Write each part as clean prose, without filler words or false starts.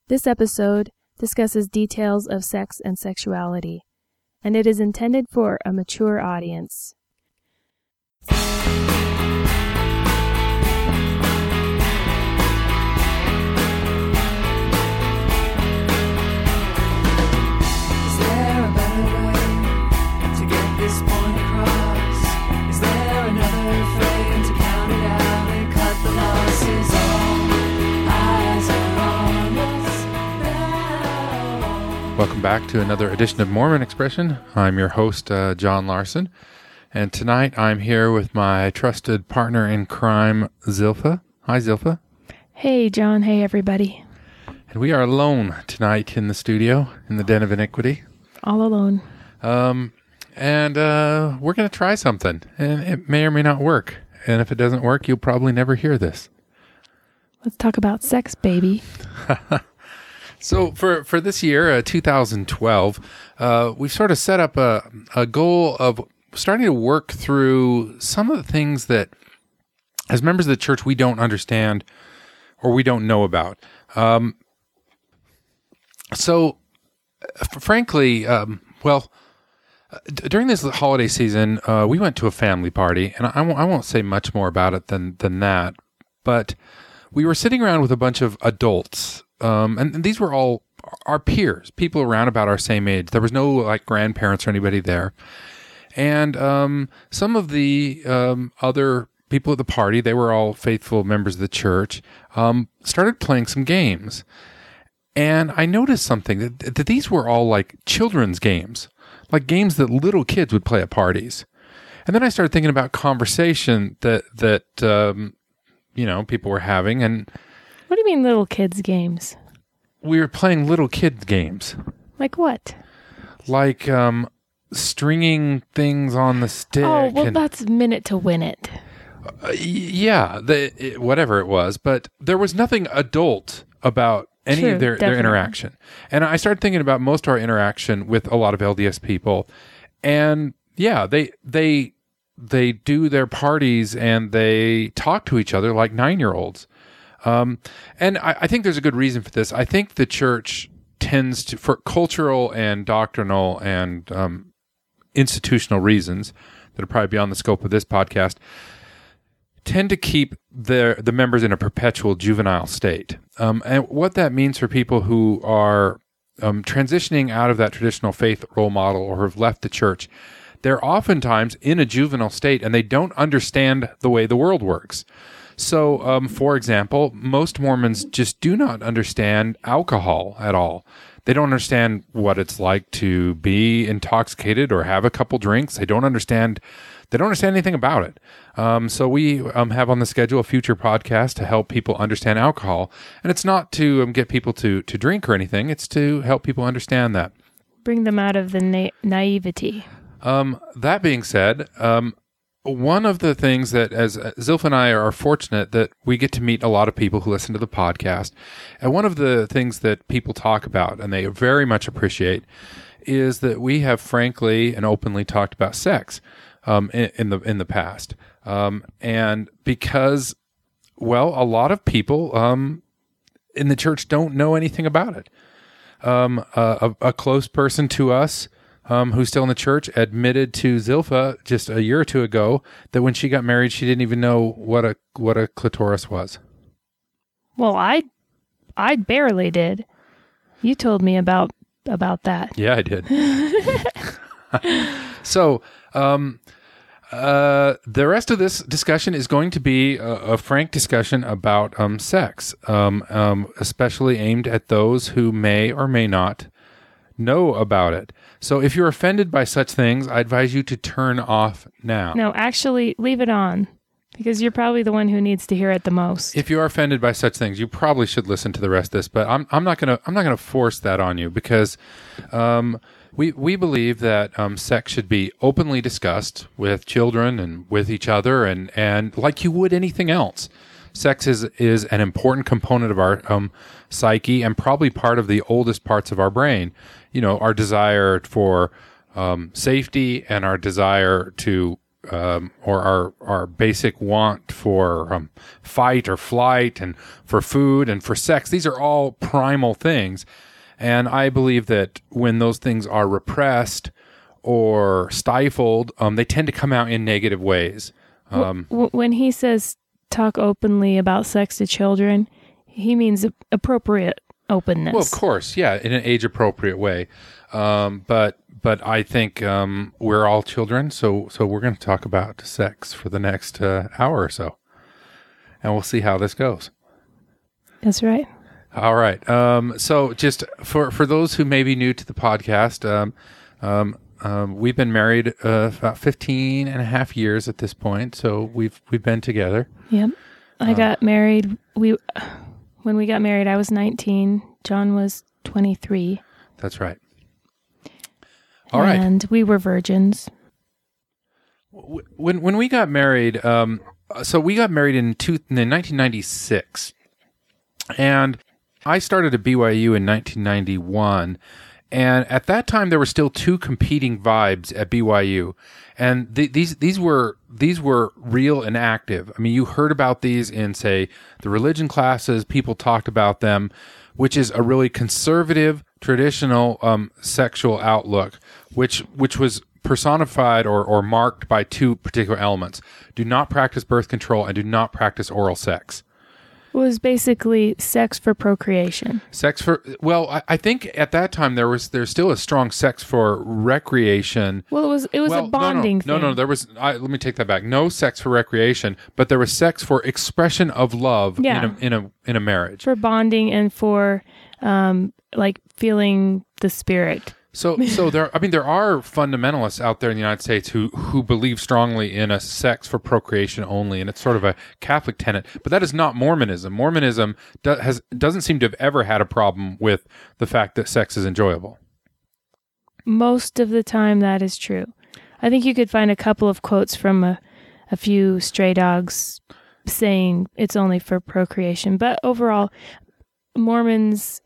This episode discusses details of sex and sexuality, and it is intended for a mature audience. This point across. Is there another frame to count it out and cut the losses? All eyes are on us now. Welcome back to another edition of Mormon Expression. I'm your host, John Larson, and tonight I'm here with my trusted partner in crime, Zilpha. Hi, Zilpha. Hey, John. Hey, everybody. And we are alone tonight in the studio, in the Den of Iniquity. All alone. And we're going to try something, and it may or may not work. And if it doesn't work, you'll probably never hear this. Let's talk about sex, baby. So for this year, 2012, we've sort of set up a goal of starting to work through some of the things that, as members of the church, we don't understand or we don't know about. Frankly, during this holiday season, we went to a family party, and I won't say much more about it than that, but we were sitting around with a bunch of adults, and these were all our peers, people around about our same age. There was no like grandparents or anybody there. And some of the other people at the party, they were all faithful members of the church, started playing some games. And I noticed something, that these were all like children's games. Like games that little kids would play at parties. And then I started thinking about conversation that people were having. And What do you mean little kids' games? we were playing little kids games. Like what? Like stringing things on the stick. Oh, well, that's Minute to Win It. Whatever it was. But there was nothing adult about any True, of their definitely. interaction. And I started thinking about most of our interaction with a lot of LDS people. And yeah, they do their parties and they talk to each other like 9-year-olds. And I think there's a good reason for this. I think the church tends to, for cultural and doctrinal and institutional reasons that are probably beyond the scope of this podcast, tend to keep the members in a perpetual juvenile state. And what that means for people who are transitioning out of that traditional faith role model or have left the church, they're oftentimes in a juvenile state and they don't understand the way the world works. So, for example, most Mormons just do not understand alcohol at all. They don't understand what it's like to be intoxicated or have a couple drinks. They don't understand anything about it. So we have on the schedule a future podcast to help people understand alcohol. And it's not to get people to drink or anything. It's to help people understand that. Bring them out of the naivety. That being said, one of the things that, as Zilpha and I are fortunate that we get to meet a lot of people who listen to the podcast. And one of the things that people talk about, and they very much appreciate, is that we have frankly and openly talked about sex. In the past, and because, a lot of people in the church don't know anything about it. A close person to us, who's still in the church, admitted to Zilpha just a year or two ago that when she got married, she didn't even know what a clitoris was. Well, I barely did. You told me about that. Yeah, I did. So, the rest of this discussion is going to be a frank discussion about sex, especially aimed at those who may or may not know about it. So if you're offended by such things, I advise you to turn off now. No, actually, leave it on, because you're probably the one who needs to hear it the most. If you are offended by such things, you probably should listen to the rest of this. But I'm not gonna force that on you, because we believe that sex should be openly discussed with children and with each other, and like you would anything else. Sex is an important component of our psyche, and probably part of the oldest parts of our brain. You know, our desire for safety and our desire to our basic want for fight or flight, and for food and for sex. These are all primal things, and I believe that when those things are repressed or stifled, they tend to come out in negative ways. When he says talk openly about sex to children, he means appropriate openness. Well, of course, yeah, in an age-appropriate way. But I think we're all children, so we're going to talk about sex for the next hour or so, and we'll see how this goes. That's right. All right. So just for those who may be new to the podcast, we've been married about 15 and a half years at this point, so we've been together. Yep. I got married. When we got married, I was 19. John was 23. That's right. All right. And we were virgins. When we got married, so we got married in 1996, and I started at BYU in 1991. And at that time, there were still two competing vibes at BYU, and these were real and active. I mean, you heard about these in, say, the religion classes. People talked about them, which is a really conservative, traditional sexual outlook, which was personified or marked by two particular elements: do not practice birth control and do not practice oral sex. It was basically sex for procreation. I think at that time there's still a strong sex for recreation. Well, it was a bonding thing. No, let me take that back. No sex for recreation, but there was sex for expression of love in a marriage. For bonding and for like feeling the spirit. So there are fundamentalists out there in the United States who believe strongly in a sex for procreation only, and it's sort of a Catholic tenet. But that is not Mormonism. Mormonism doesn't seem to have ever had a problem with the fact that sex is enjoyable. Most of the time, that is true. I think you could find a couple of quotes from a few stray dogs saying it's only for procreation, but overall, Mormons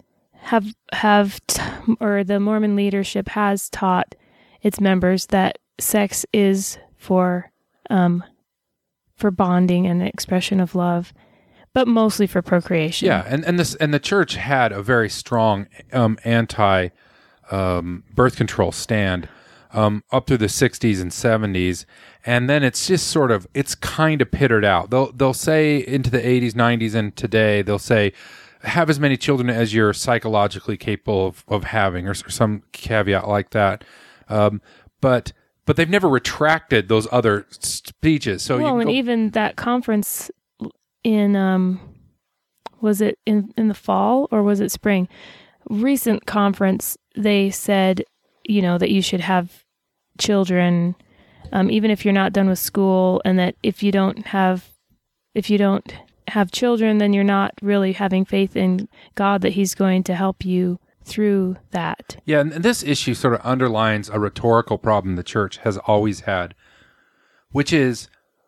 or the Mormon leadership has taught its members that sex is for bonding and expression of love, but mostly for procreation. Yeah, and the church had a very strong anti birth control stand up through the 60s and 70s, and then it's just it's kind of pittered out. They'll say into the 80s, 90s, and today they'll say, have as many children as you're psychologically capable of having, or some caveat like that. But they've never retracted those other speeches. So even that conference in was it in the fall or was it spring? Recent conference, they said, that you should have children, even if you're not done with school, and that if you don't have children, then you're not really having faith in God that He's going to help you through that. Yeah, and this issue sort of underlines a rhetorical problem the church has always had, which is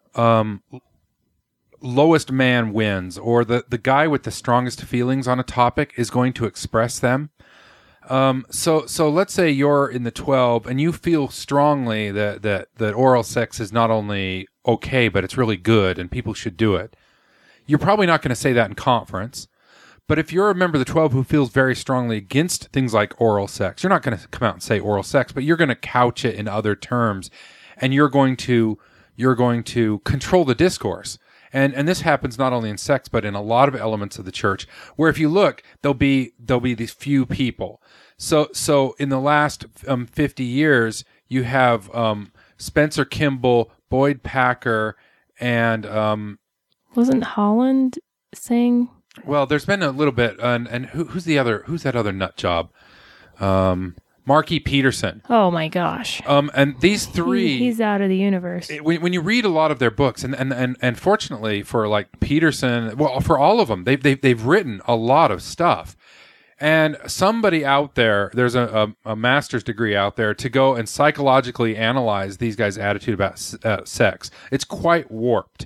lowest man wins, or the guy with the strongest feelings on a topic is going to express them. So let's say you're in the 12 and you feel strongly that oral sex is not only okay, but it's really good and people should do it. You're probably not going to say that in conference, but if you're a member of the 12 who feels very strongly against things like oral sex, you're not going to come out and say oral sex, but you're going to couch it in other terms, and you're going to control the discourse. And this happens not only in sex, but in a lot of elements of the church, where if you look, there'll be these few people. So in the last 50 years, you have Spencer Kimball, Boyd Packer, and wasn't Holland saying? Well, there's been a little bit, and who's that other nut job? Marky Peterson. Oh my gosh! And these three, he's out of the universe. When you read a lot of their books, and fortunately for like Peterson, well, for all of them, they've written a lot of stuff. And somebody out there, there's a master's degree out there to go and psychologically analyze these guys' attitude about sex. It's quite warped.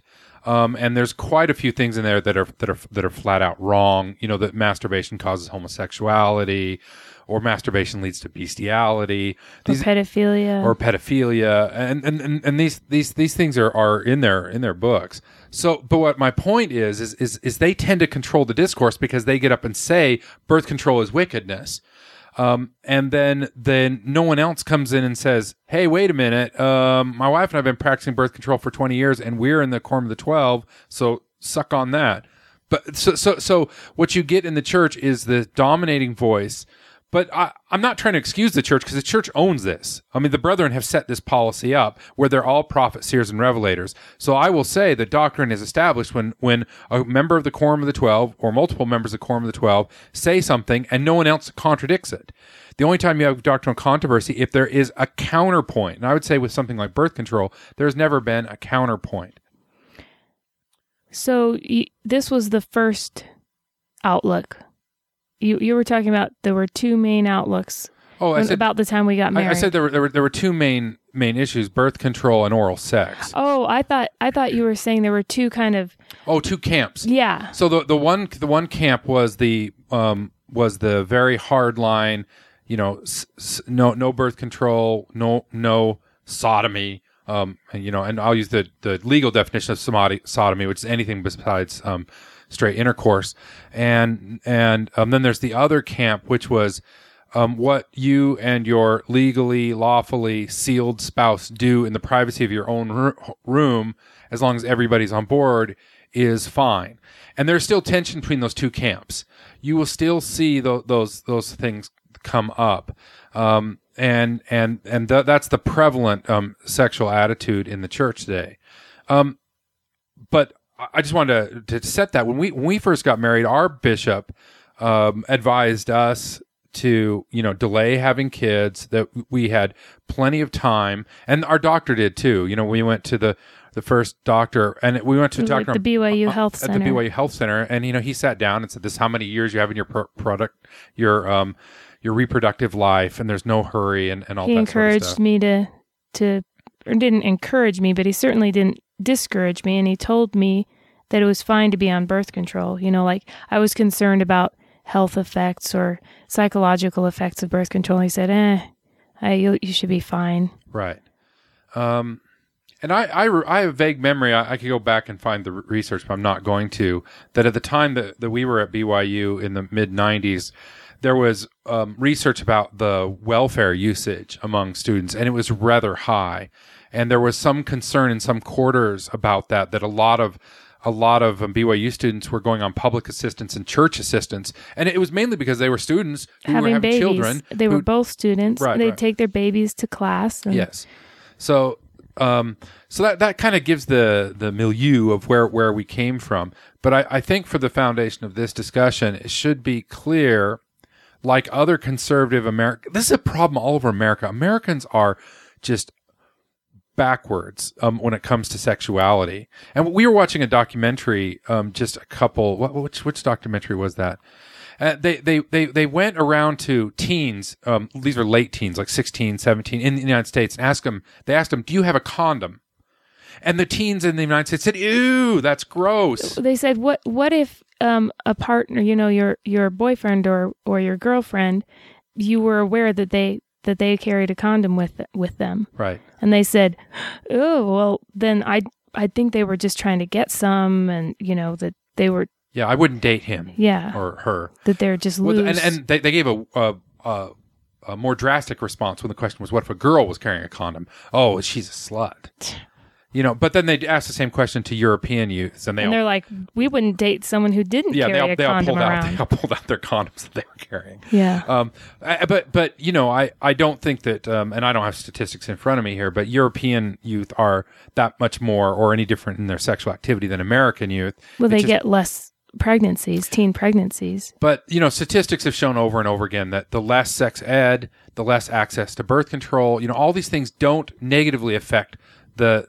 And there's quite a few things in there that are flat out wrong. You know, that masturbation causes homosexuality, or masturbation leads to bestiality, Or pedophilia. and these things are in their books. So, but what my point is they tend to control the discourse because they get up and say birth control is wickedness. And then no one else comes in and says, "Hey, wait a minute. My wife and I have been practicing birth control for 20 years and we're in the Quorum of the 12. So suck on that." But so what you get in the church is the dominating voice. But I'm not trying to excuse the church, because the church owns this. I mean, the brethren have set this policy up where they're all prophets, seers, and revelators. So I will say the doctrine is established when a member of the Quorum of the 12 or multiple members of the Quorum of the 12 say something and no one else contradicts it. The only time you have doctrinal controversy, if there is a counterpoint. And I would say with something like birth control, there's never been a counterpoint. So this was the first outlook. You were talking about there were two main outlooks. Oh, I said, about the time we got married. I said there were two main issues: birth control and oral sex. Oh, I thought you were saying there were two kind of. Oh, two camps. Yeah. So the one camp was the very hard line, you know, no birth control, no sodomy. And I'll use the legal definition of sodomy, which is anything besides straight intercourse, and then there's the other camp, which was what you and your legally, lawfully sealed spouse do in the privacy of your own room, as long as everybody's on board, is fine. And there's still tension between those two camps. You will still see those things come up, and that's the prevalent sexual attitude in the church today. But I just wanted to set that. When we first got married, our bishop advised us to, delay having kids, that we had plenty of time, and our doctor did too. We went to the first doctor, and we went to a doctor like the BYU Health Center. At the BYU Health Center, and he sat down and said, "This is how many years you have in your reproductive life, and there's no hurry," and all that sort of stuff. He encouraged me to, or didn't encourage me, but he certainly didn't discourage me, and he told me that it was fine to be on birth control. Like I was concerned about health effects or psychological effects of birth control. He said, you should be fine. Right. And I have a vague memory. I could go back and find the research, but I'm not going to. That at the time that we were at BYU in the mid-90s, there was research about the welfare usage among students, and it was rather high. And there was some concern in some quarters about that a lot of BYU students were going on public assistance and church assistance, and it was mainly because they were students who were having babies. children. They were both students. Right, They'd right. take their babies to class. Yes. So that kind of gives the milieu of where we came from. But I think for the foundation of this discussion, it should be clear, like other conservative America, this is a problem all over America. Americans are just backwards when it comes to sexuality. And we were watching a documentary, just a couple. Which documentary was that? They went around to teens. These are late teens, like 16, 17, in the United States, and they asked them, "Do you have a condom?" And the teens in the United States said, "Ew, that's gross." They said, "What if a partner, your boyfriend or your girlfriend, you were aware that they carried a condom with them?" Right. And they said, "Oh, well, then I think they were just trying to get some, and that they were." Yeah, I wouldn't date him. Yeah. Or her. That they're just loose. And they gave a more drastic response when the question was, what if a girl was carrying a condom? Oh, she's a slut. But then they asked the same question to European youths, and they're like, we wouldn't date someone who didn't carry a condom around. They all pulled out their condoms that they were carrying. Yeah. But I don't think that, and I don't have statistics in front of me here, but European youth are that much more or any different in their sexual activity than American youth. Well, they get less teen pregnancies. But, statistics have shown over and over again that the less sex ed, the less access to birth control, all these things don't negatively affect the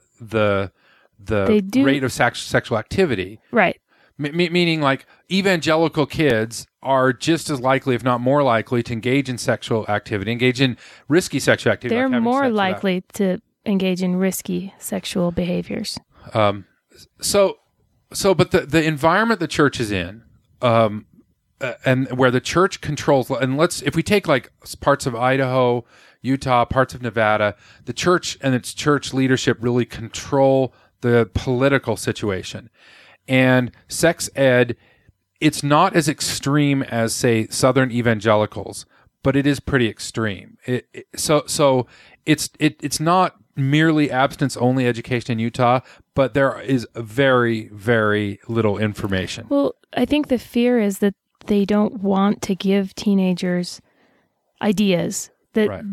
rate of sexual activity. Right. Meaning, like, evangelical kids are just as likely, if not more likely, to engage in sexual activity, engage in risky sexual activity. They're more likely to engage in risky sexual behaviors. So but the environment the church is in, and where the church controls, and if we take like parts of Idaho, Utah, parts of Nevada, the church and its church leadership really control the political situation. And sex ed, it's not as extreme as, say, Southern evangelicals, but it is pretty extreme. So it's not merely abstinence-only education in Utah, but there is very, very little information. Well, I think the fear is that they don't want to give teenagers ideas that Right.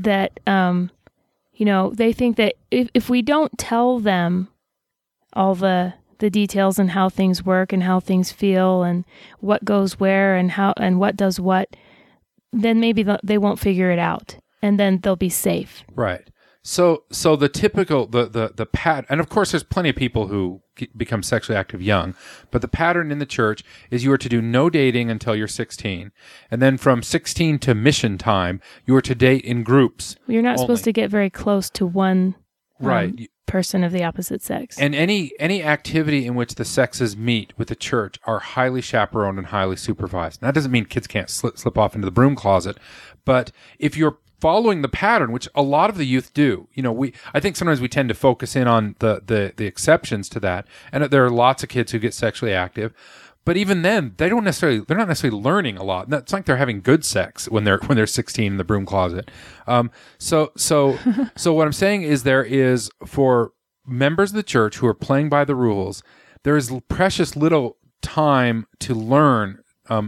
they think that if we don't tell them all the details and how things work and how things feel and what goes where and how and what does what, then maybe they won't figure it out, and then they'll be safe. Right. So the typical the pat, and of course there's plenty of people who become sexually active young, but the pattern in the church is you are to do no dating until you're 16, and then from 16 to mission time you are to date in groups. You're not only. supposed to get very close to one Right. person of the opposite sex. And any activity in which the sexes meet with the church are highly chaperoned and highly supervised. And that doesn't mean kids can't slip off into the broom closet, but if you're following the pattern, which a lot of the youth do, I think sometimes we tend to focus in on the exceptions to that, and there are lots of kids who get sexually active. But even then, they're not necessarily learning a lot. It's like they're having good sex when they're 16 in the broom closet. So what I'm saying is there is, for members of the church who are playing by the rules, there is precious little time to learn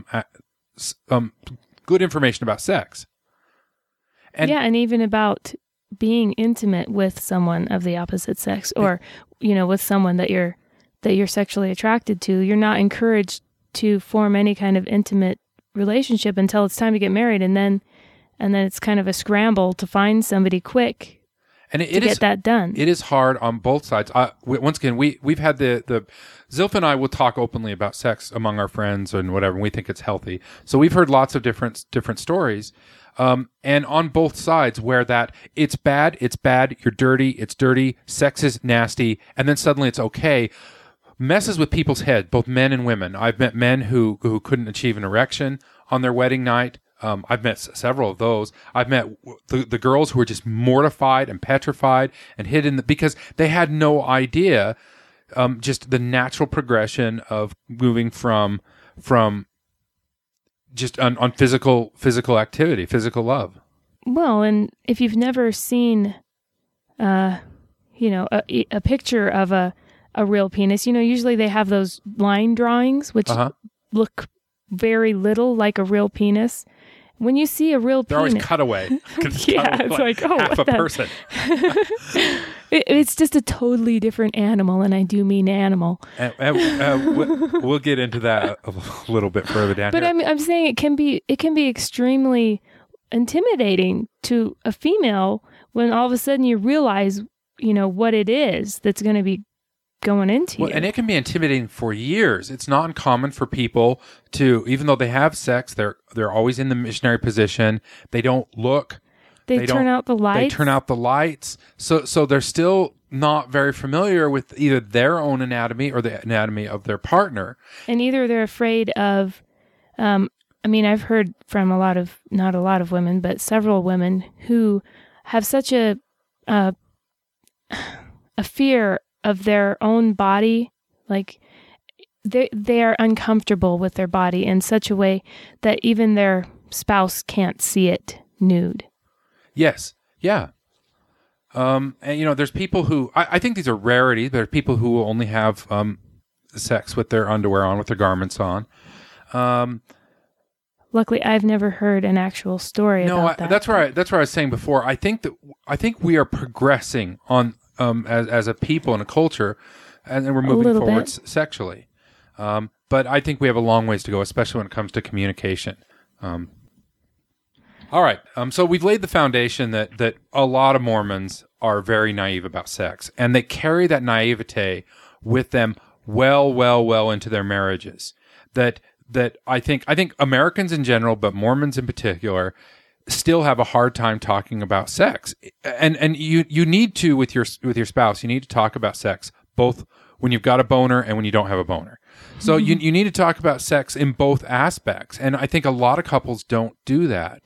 good information about sex. And even about being intimate with someone of the opposite sex, or with someone that you're sexually attracted to. You're not encouraged to form any kind of intimate relationship until it's time to get married, and then it's kind of a scramble to find somebody quick and to get that done. It is hard on both sides. Once again, we've had the Zilph and I will talk openly about sex among our friends and whatever, and we think it's healthy. So we've heard lots of different stories. And on both sides, where that it's bad, you're dirty, it's dirty, sex is nasty, and then suddenly it's okay, messes with people's head, both men and women. I've met men who couldn't achieve an erection on their wedding night. I've met several of those. I've met the girls who were just mortified and petrified and hid because they had no idea, just the natural progression of moving from just on physical activity, physical love. Well, and if you've never seen, a picture of a real penis, usually they have those line drawings, which look very little like a real penis. When you see a real They're penis, always cutaway. yeah, it's like, oh, half what a the- person. It's just a totally different animal, and I do mean animal. We'll get into that a little bit further down But here. I'm saying it can be extremely intimidating to a female when all of a sudden you realize, what it is that's going to be going into you. And it can be intimidating for years. It's not uncommon for people to, even though they have sex, they're always in the missionary position. They don't look. They turn out the lights. They turn out the lights. So they're still not very familiar with either their own anatomy or the anatomy of their partner. And either they're afraid of, I've heard from not a lot of women, but several women who have such a fear of their own body, like they are uncomfortable with their body in such a way that even their spouse can't see it nude. Yes. Yeah. And there's people who, I think these are rarities. There are people who will only have sex with their underwear on, with their garments on. Luckily, I've never heard an actual story about that. That's where I was saying before. I think we are progressing on as a people and a culture, and we're moving forward sexually. But I think we have a long ways to go, especially when it comes to communication. All right. So we've laid the foundation that a lot of Mormons are very naive about sex, and they carry that naivete with them well into their marriages. That I think Americans in general, but Mormons in particular, still have a hard time talking about sex. And you need to with your spouse, you need to talk about sex both when you've got a boner and when you don't have a boner. So you need to talk about sex in both aspects. And I think a lot of couples don't do that,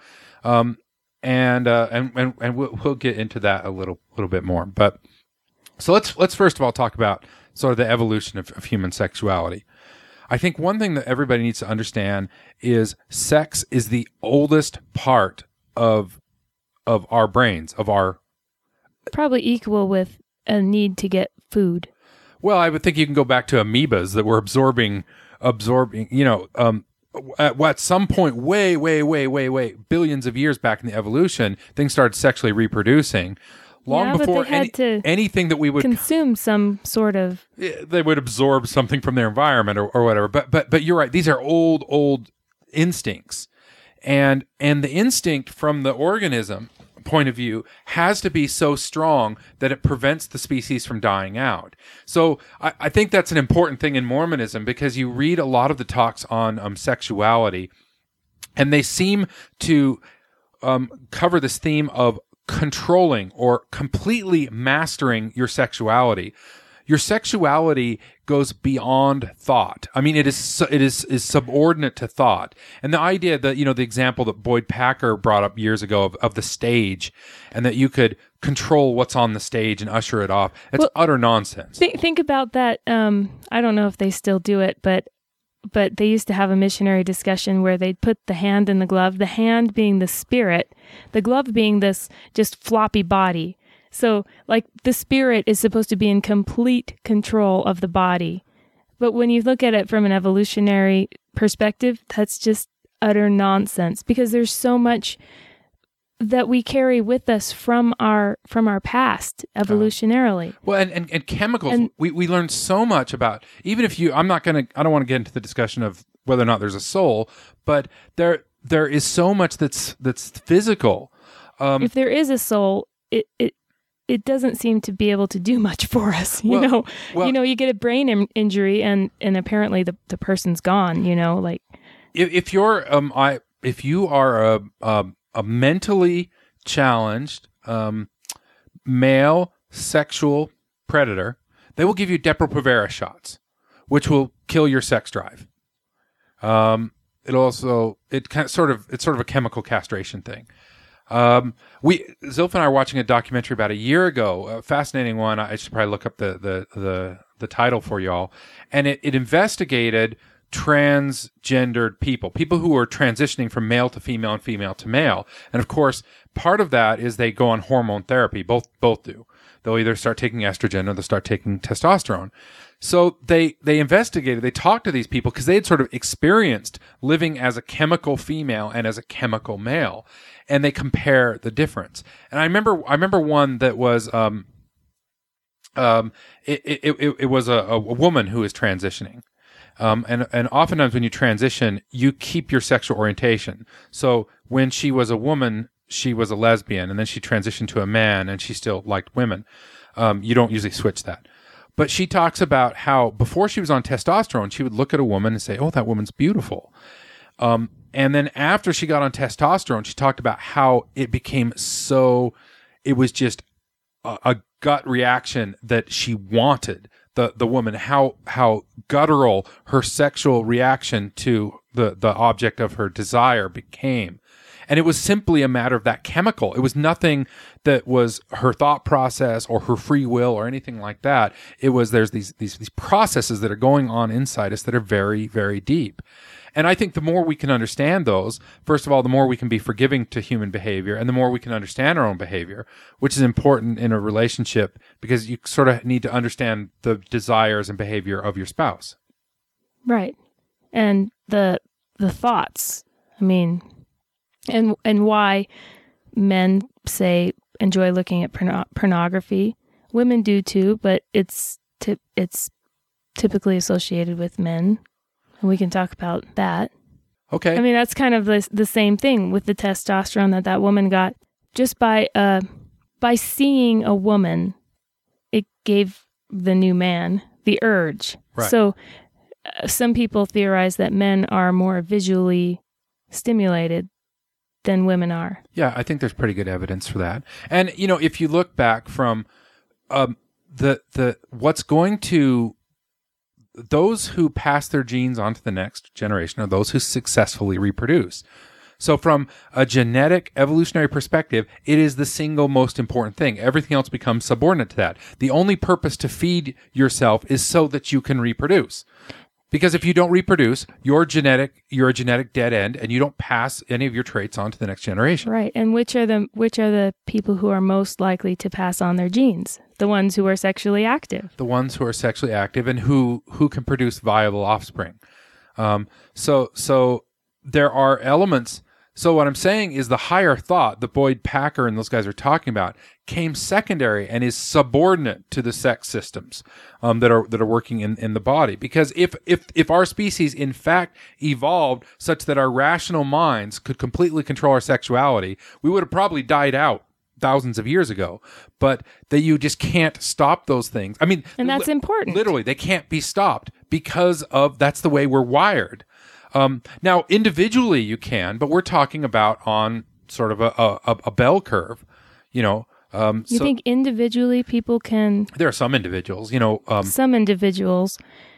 and we'll get into that a little bit more. But so let's first of all talk about sort of the evolution of human sexuality. I think one thing that everybody needs to understand is sex is the oldest part of our brains, of our... Probably equal with a need to get food. Well, I would think you can go back to amoebas that were absorbing, at some point way, billions of years back in the evolution, things started sexually reproducing. Long before but they had to anything that we would consume some sort of... They would absorb something from their environment or whatever. But you're right. These are old instincts. And the instinct from the organism point of view has to be so strong that it prevents the species from dying out. So I think that's an important thing in Mormonism, because you read a lot of the talks on sexuality, and they seem to cover this theme of controlling or completely mastering your sexuality. Your sexuality goes beyond thought. I mean, it is subordinate to thought. And the idea that, the example that Boyd Packer brought up years ago of the stage, and that you could control what's on the stage and usher it off, it's utter nonsense. Think about that. I don't know if they still do it, but they used to have a missionary discussion where they'd put the hand in the glove, the hand being the spirit, the glove being this just floppy body. So, like, the spirit is supposed to be in complete control of the body. But when you look at it from an evolutionary perspective, that's just utter nonsense, because there's so much that we carry with us from our past evolutionarily. Well, and chemicals, and we learn so much about, even if I don't want to get into the discussion of whether or not there's a soul, but there is so much that's physical. If there is a soul, it doesn't seem to be able to do much for us. You get a brain injury and apparently the person's gone, like if you are a mentally challenged male sexual predator, they will give you Depo-Provera shots, which will kill your sex drive. It's sort of a chemical castration thing. Zilph and I were watching a documentary about a year ago, a fascinating one. I should probably look up the title for y'all. And it investigated transgendered people who are transitioning from male to female and female to male. And of course, part of that is they go on hormone therapy. Both do. They'll either start taking estrogen or they'll start taking testosterone. So they investigated, they talked to these people because they had sort of experienced living as a chemical female and as a chemical male, and they compare the difference. And I remember one that was it was a woman who is transitioning. And oftentimes when you transition, you keep your sexual orientation. So when she was a woman, she was a lesbian, and then she transitioned to a man and she still liked women. You don't usually switch that. But she talks about how before she was on testosterone, she would look at a woman and say, "Oh, that woman's beautiful." And then after she got on testosterone, she talked about how it became it was just a gut reaction that she wanted the woman, how guttural her sexual reaction to the object of her desire became. And it was simply a matter of that chemical. It was nothing that was her thought process or her free will or anything like that. It was there's these processes that are going on inside us that are very, very deep. And I think the more we can understand those, first of all, the more we can be forgiving to human behavior, and the more we can understand our own behavior, which is important in a relationship because you sort of need to understand the desires and behavior of your spouse. Right. And the thoughts, I mean, and why men say enjoy looking at pornography. Women do too, but it's typically associated with men. And we can talk about that. Okay. I mean, that's kind of the same thing with the testosterone that woman got. Just by seeing a woman, it gave the new man the urge. Right. So some people theorize that men are more visually stimulated than women are. Yeah, I think there's pretty good evidence for that. And, if you look back from what's going to those who pass their genes on to the next generation are those who successfully reproduce. So from a genetic evolutionary perspective, it is the single most important thing. Everything else becomes subordinate to that. The only purpose to feed yourself is so that you can reproduce. Because if you don't reproduce, you're a genetic dead end, and you don't pass any of your traits on to the next generation. Right. And which are the people who are most likely to pass on their genes? The ones who are sexually active. The ones who are sexually active and who can produce viable offspring. So there are elements. So what I'm saying is the higher thought that Boyd Packer and those guys are talking about came secondary and is subordinate to the sex systems that are working in the body. Because if our species in fact evolved such that our rational minds could completely control our sexuality, we would have probably died out thousands of years ago. But that you just can't stop those things. I mean, And that's important. Literally, they can't be stopped because of that's the way we're wired. Now, individually you can, but we're talking about on sort of a bell curve, you know. You think individually people can? There are some individuals, you know. Some individuals,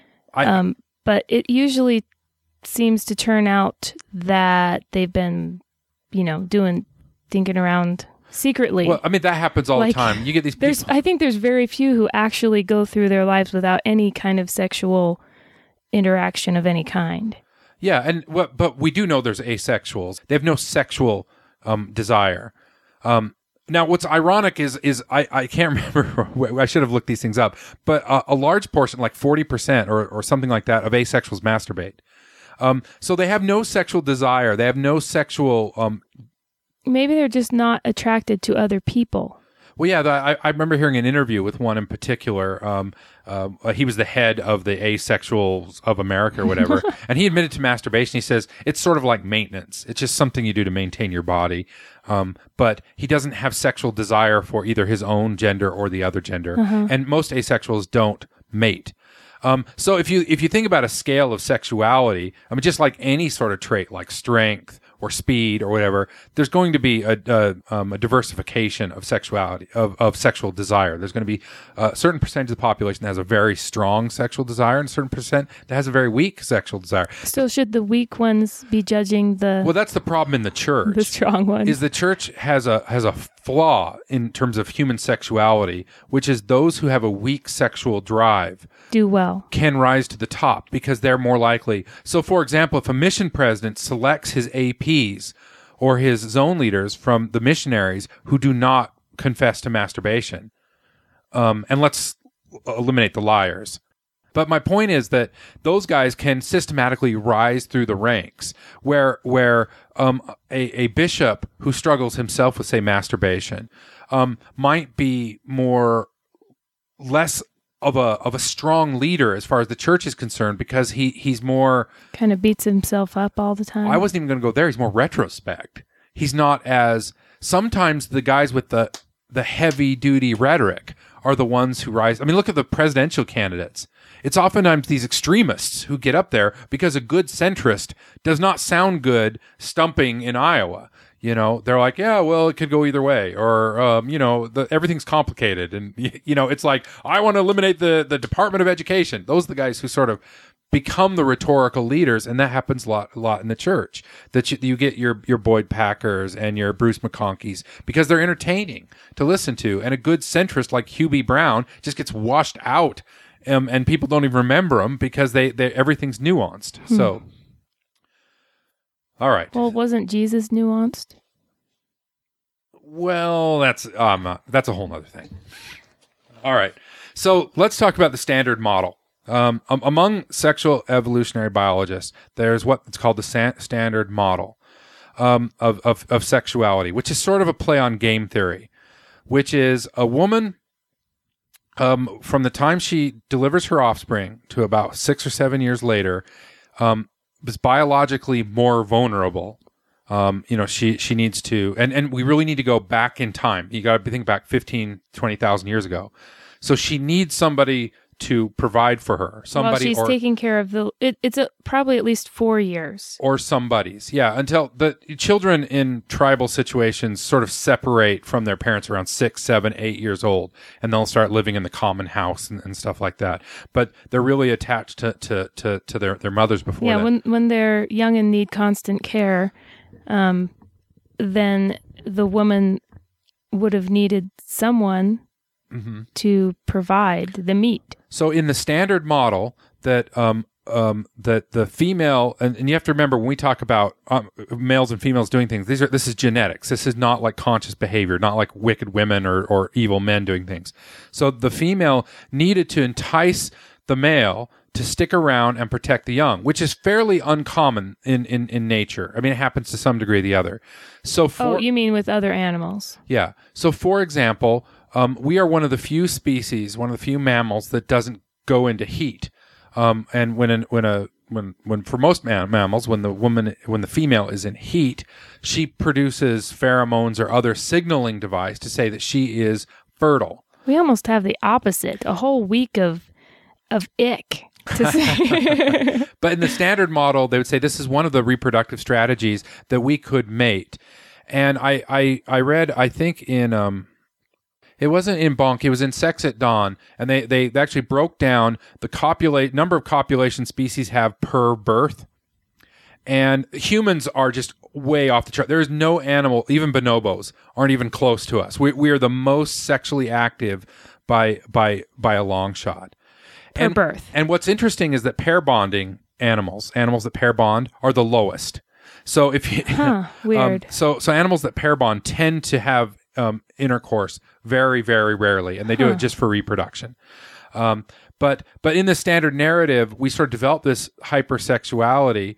but it usually seems to turn out that they've been, you know, thinking around secretly. Well, I mean, that happens all the Like, time. You get these people. I think there's very few who actually go through their lives without any kind of sexual interaction of any kind. Yeah, but we do know there's asexuals. They have no sexual desire. Now, what's ironic is I can't remember. I should have looked these things up. But a large portion, like 40% or something like that, of asexuals masturbate. So they have no sexual desire. They have no sexual. Maybe they're just not attracted to other people. Well, yeah, I remember hearing an interview with one in particular. He was the head of the Asexuals of America or whatever, and he admitted to masturbation. He says it's sort of like maintenance. It's just something you do to maintain your body. But he doesn't have sexual desire for either his own gender or the other gender. And most asexuals don't mate. So if you think about a scale of sexuality, I mean, just like any sort of trait like strength or speed or whatever, there's going to be a diversification of sexuality, of sexual desire. There's going to be a certain percentage of the population that has a very strong sexual desire and a certain percent that has a very weak sexual desire. So should the weak ones be judging Well, that's the problem in the church. the strong ones? Is the church has a flaw in terms of human sexuality, which is those who have a weak sexual drive Do well. can rise to the top because they're more likely. So, for example, if a mission president selects his APs or his zone leaders from the missionaries who do not confess to masturbation, and let's eliminate the liars. But my point is that those guys can systematically rise through the ranks, where a bishop who struggles himself with, say, masturbation, might be less of a strong leader as far as the church is concerned because he's more Kind of beats himself up all the time. I wasn't even going to go there. He's more retrospect. He's not as sometimes the guys with the heavy duty rhetoric are the ones who rise. I mean, look at the presidential candidates. It's oftentimes these extremists who get up there because a good centrist does not sound good stumping in Iowa. You know, they're like, yeah, well, it could go either way. Or, you know, everything's complicated. And, you know, it's like, I want to eliminate the Department of Education. Those are the guys who sort of become the rhetorical leaders. And that happens a lot in the church. That you get your Boyd Packers and your Bruce McConkeys because they're entertaining to listen to. And a good centrist like Hugh B. Brown just gets washed out. And people don't even remember them because they everything's nuanced. So, all right. Well, wasn't Jesus nuanced? Well, that's a whole nother thing. All right. So let's talk about the standard model. Among sexual evolutionary biologists, there's what's called the standard model of sexuality, which is sort of a play on game theory, which is a woman from the time she delivers her offspring to about 6 or 7 years later, is biologically more vulnerable. You know, she needs to, and we really need to go back in time. You got to think back 15, 20,000 years ago. So she needs somebody to provide for her. While Somebody she's or taking care of probably at least 4 years. or somebody's. Yeah, until the children in tribal situations sort of separate from their parents around 6, 7, 8 years old, and they'll start living in the common house and stuff like that. But they're really attached to their mothers before Yeah, that. when they're young and need constant care, then the woman would have needed someone to provide the meat. So in the standard model that that the female and you have to remember when we talk about males and females doing things, this is genetics. This is not like conscious behavior, not like wicked women or evil men doing things. So the female needed to entice the male to stick around and protect the young, which is fairly uncommon in nature. I mean, it happens to some degree or the other. So You mean with other animals? Yeah. So, for example, we are one of the few species, one of the few mammals that doesn't go into heat. And when for most mammals, when the female is in heat, she produces pheromones or other signaling device to say that she is fertile. We almost have the opposite. A whole week of ick. To say. But in the standard model, they would say this is one of the reproductive strategies that we could mate. And I read, I think in it wasn't in Bonk, it was in Sex at Dawn, and they actually broke down the number of copulation species have per birth. And humans are just way off the chart. There is no animal, even bonobos, aren't even close to us. We are the most sexually active by a long shot. Per birth. And what's interesting is that pair bonding animals that pair bond, are the lowest. So if you, weird. So animals that pair bond tend to have intercourse very, very rarely, and they do it just for reproduction. But in the standard narrative, we sort of develop this hypersexuality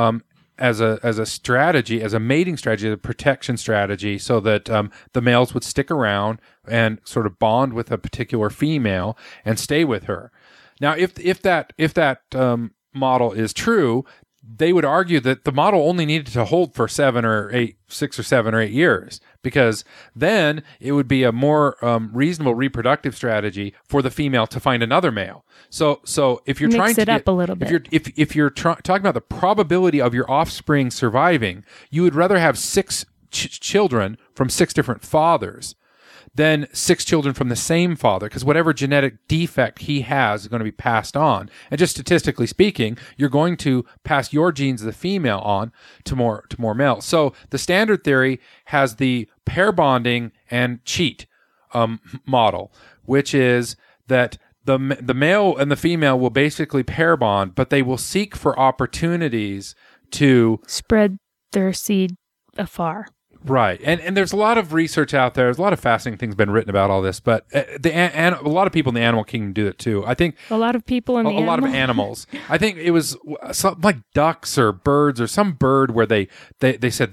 as a strategy, as a mating strategy, a protection strategy, so that the males would stick around and sort of bond with a particular female and stay with her. Now, if that model is true, they would argue that the model only needed to hold for 6 or 7 or 8 years, because then it would be a more reasonable reproductive strategy for the female to find another male. So if you're Mix it up a little bit. if you're talking about the probability of your offspring surviving, you would rather have 6 children from 6 different fathers than 6 children from the same father, because whatever genetic defect he has is going to be passed on. And just statistically speaking, you're going to pass your genes of the female on to more males. So the standard theory has the pair bonding and cheat model, which is that the male and the female will basically pair bond, but they will seek for opportunities to spread their seed afar. Right. And there's a lot of research out there. There's a lot of fascinating things been written about all this, but a lot of people in the animal kingdom do it too. I think a lot of people in the a lot of animals. I think it was something like ducks or birds or some bird where they said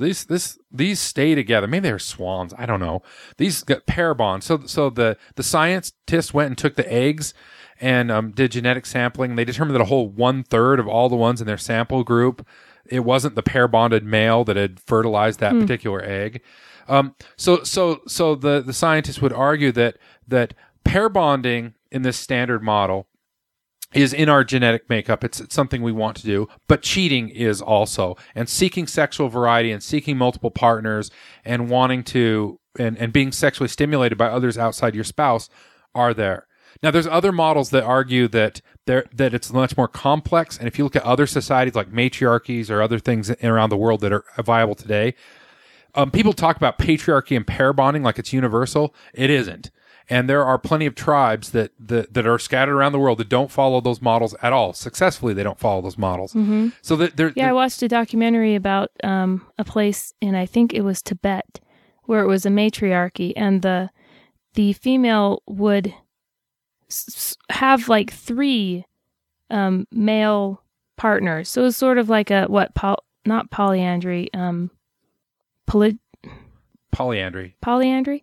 these stay together. Maybe they're swans. I don't know. These got pair bonds. So the scientists went and took the eggs and did genetic sampling. They determined that a whole 1/3 of all the ones in their sample group, it wasn't the pair bonded male that had fertilized that particular egg. So the scientists would argue that pair bonding in this standard model is in our genetic makeup. It's something we want to do, but cheating is also, and seeking sexual variety and seeking multiple partners and wanting to and being sexually stimulated by others outside your spouse are there. Now, there's other models that argue that it's much more complex. And if you look at other societies like matriarchies or other things around the world that are viable today, people talk about patriarchy and pair bonding like it's universal. It isn't. And there are plenty of tribes that are scattered around the world that don't follow those models at all. Successfully, they don't follow those models. Mm-hmm. So I watched a documentary about a place in, I think it was Tibet, where it was a matriarchy, and the female would have like 3 male partners. So it was sort of like a not polyandry, polyandry. Polyandry.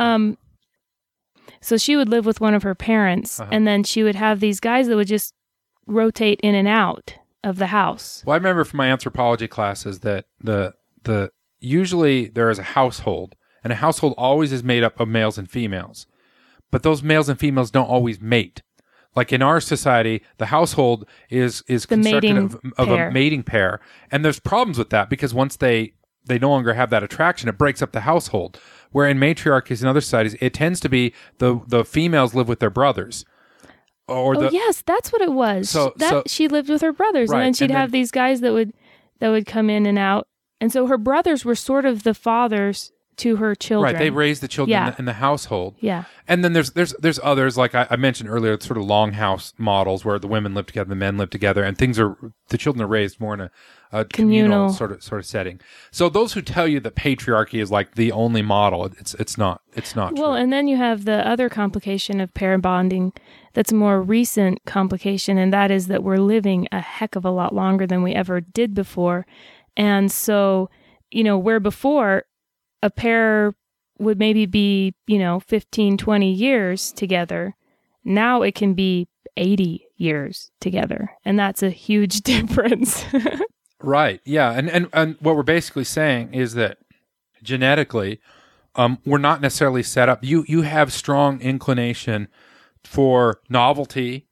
So she would live with one of her parents, and then she would have these guys that would just rotate in and out of the house. Well, I remember from my anthropology classes that the usually there is a household, and a household always is made up of males and females. But those males and females don't always mate. like in our society, the household is constructed mating of pair. a mating pair, and there's problems with that because once they no longer have that attraction, it breaks up the household. Where in matriarchies and other societies, it tends to be the females live with their brothers, or Oh yes, that's what it was. So- She lived with her brothers, Right, and then she'd and then- have these guys that would come in and out, and so her brothers were sort of the fathers to her children. right, they raise the children Yeah. in the household. Yeah. And then there's others, like I mentioned earlier, sort of longhouse models where the women live together, the men live together, and the children are raised more in a communal sort of setting. So those who tell you that patriarchy is like the only model, it's not Well, true. and then you have the other complication of pair bonding that's a more recent complication, and that is that we're living a heck of a lot longer than we ever did before. And so, where before a pair would maybe be, 15, 20 years together, now it can be 80 years together. And that's a huge difference. Right. Yeah. And what we're basically saying is that genetically, we're not necessarily set up. You have strong inclination for novelty,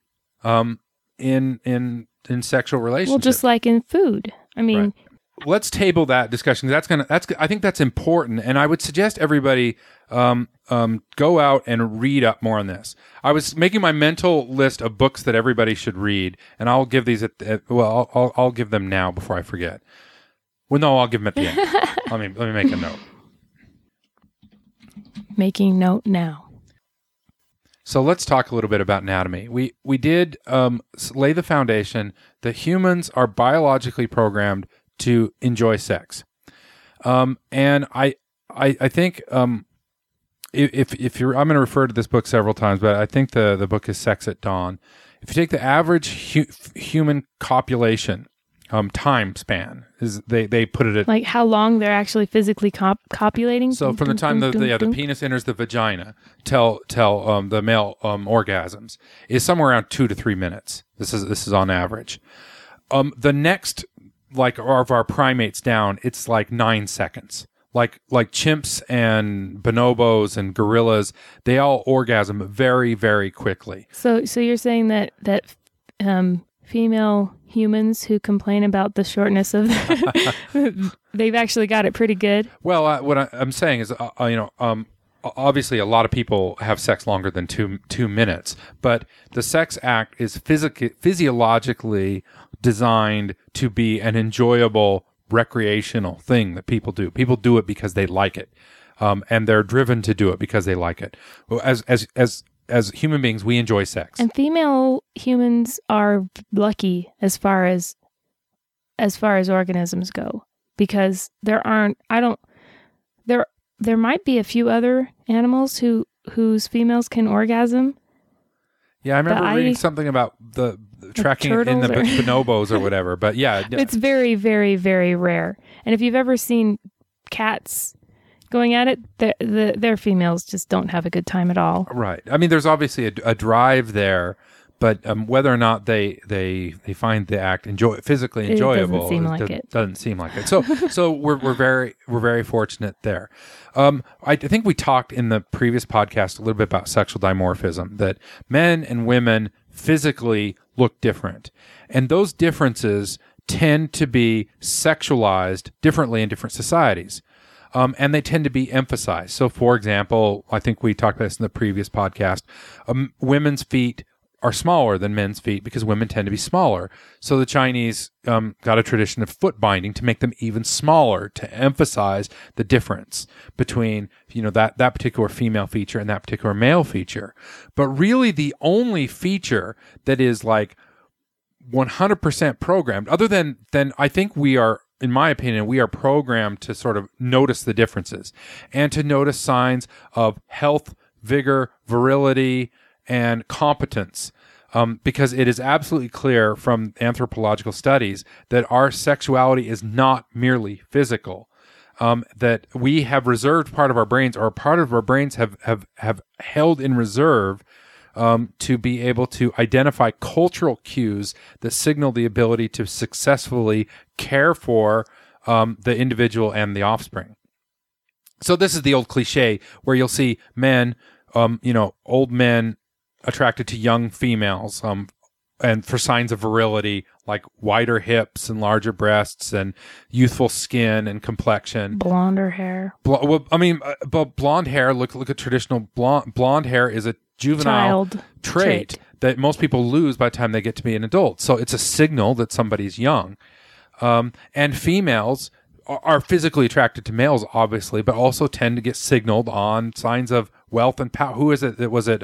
in sexual relationships. Well, just like in food. I mean, Right. Let's table that discussion. I think that's important, and I would suggest everybody go out and read up more on this. I was making my mental list of books that everybody should read, and I'll give these I'll give them now before I forget. Well, no, I'll give them at the end. Let me make a note. making note now. So let's talk a little bit about anatomy. We did lay the foundation that humans are biologically programmed to enjoy sex, and I think if you're, I'm going to refer to this book several times, but I think the book is Sex at Dawn. If you take the average human copulation time span, is they put it at Like how long they're actually physically copulating. so from the time the penis enters the vagina till the male orgasms is somewhere around 2 to 3 minutes. This is on average. The next, like, of our primates down, it's like 9 seconds. Like chimps and bonobos and gorillas, they all orgasm very, very quickly. So you're saying that female humans who complain about the shortness of they've actually got it pretty good. Well, what I'm saying is, obviously a lot of people have sex longer than 2 minutes, but the sex act is physiologically designed to be an enjoyable recreational thing that people do. People do it because they like it, and they're driven to do it because they like it. Well, as human beings, we enjoy sex. And female humans are lucky as far as organisms go, because there might be a few other animals whose females can orgasm. Yeah, I remember But reading something about the tracking it in the turtles or- bonobos or whatever. But yeah, It's very, very, very rare. And if you've ever seen cats going at it, their females just don't have a good time at all. right. I mean, there's obviously a drive there, but whether or not they find the act physically enjoyable doesn't seem like it. So we're very fortunate there. I think we talked in the previous podcast a little bit about sexual dimorphism, that men and women physically look different, and those differences tend to be sexualized differently in different societies. And they tend to be emphasized. So, for example, I think we talked about this in the previous podcast, women's feet are smaller than men's feet because women tend to be smaller. So the Chinese got a tradition of foot binding to make them even smaller, to emphasize the difference between, that particular female feature and that particular male feature. But really the only feature that is like 100% programmed, other than I think we are, in my opinion, we are programmed to sort of notice the differences and to notice signs of health, vigor, virility, and competence. Because it is absolutely clear from anthropological studies that our sexuality is not merely physical. That we have reserved part of our brains, or part of our brains have held in reserve to be able to identify cultural cues that signal the ability to successfully care for the individual and the offspring. So this is the old cliche where you'll see men, old men attracted to young females, and for signs of virility, like wider hips and larger breasts and youthful skin and complexion. Blonder hair. But blonde hair, look at traditional blonde hair is a juvenile Child trait that most people lose by the time they get to be an adult. So it's a signal that somebody's young. And females are physically attracted to males, obviously, but also tend to get signaled on signs of wealth and power. Who is it that was it?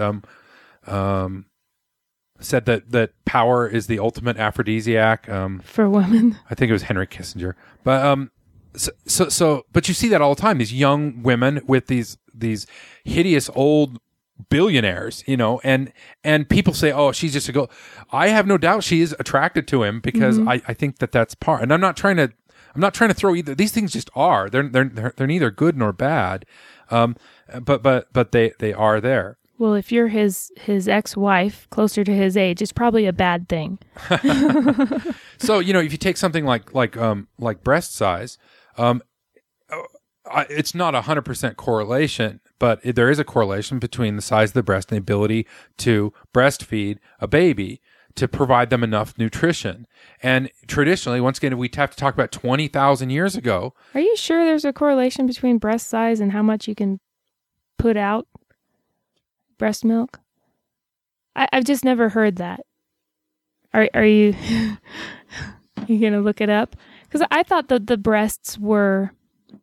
Said that power is the ultimate aphrodisiac. For women. I think it was Henry Kissinger. But but you see that all the time. These young women with these hideous old billionaires, and people say, "Oh, she's just a girl." I have no doubt she is attracted to him because I think that's part. And I'm not trying to throw either. These things just are. They're neither good nor bad. But they are there. Well, if you're his ex-wife closer to his age, it's probably a bad thing. So, if you take something like breast size, it's not 100% correlation, but there is a correlation between the size of the breast and the ability to breastfeed a baby to provide them enough nutrition. And traditionally, once again, we have to talk about 20,000 years ago. Are you sure there's a correlation between breast size and how much you can put out breast milk? I've just never heard that. Are you you gonna look it up? Because I thought that the breasts were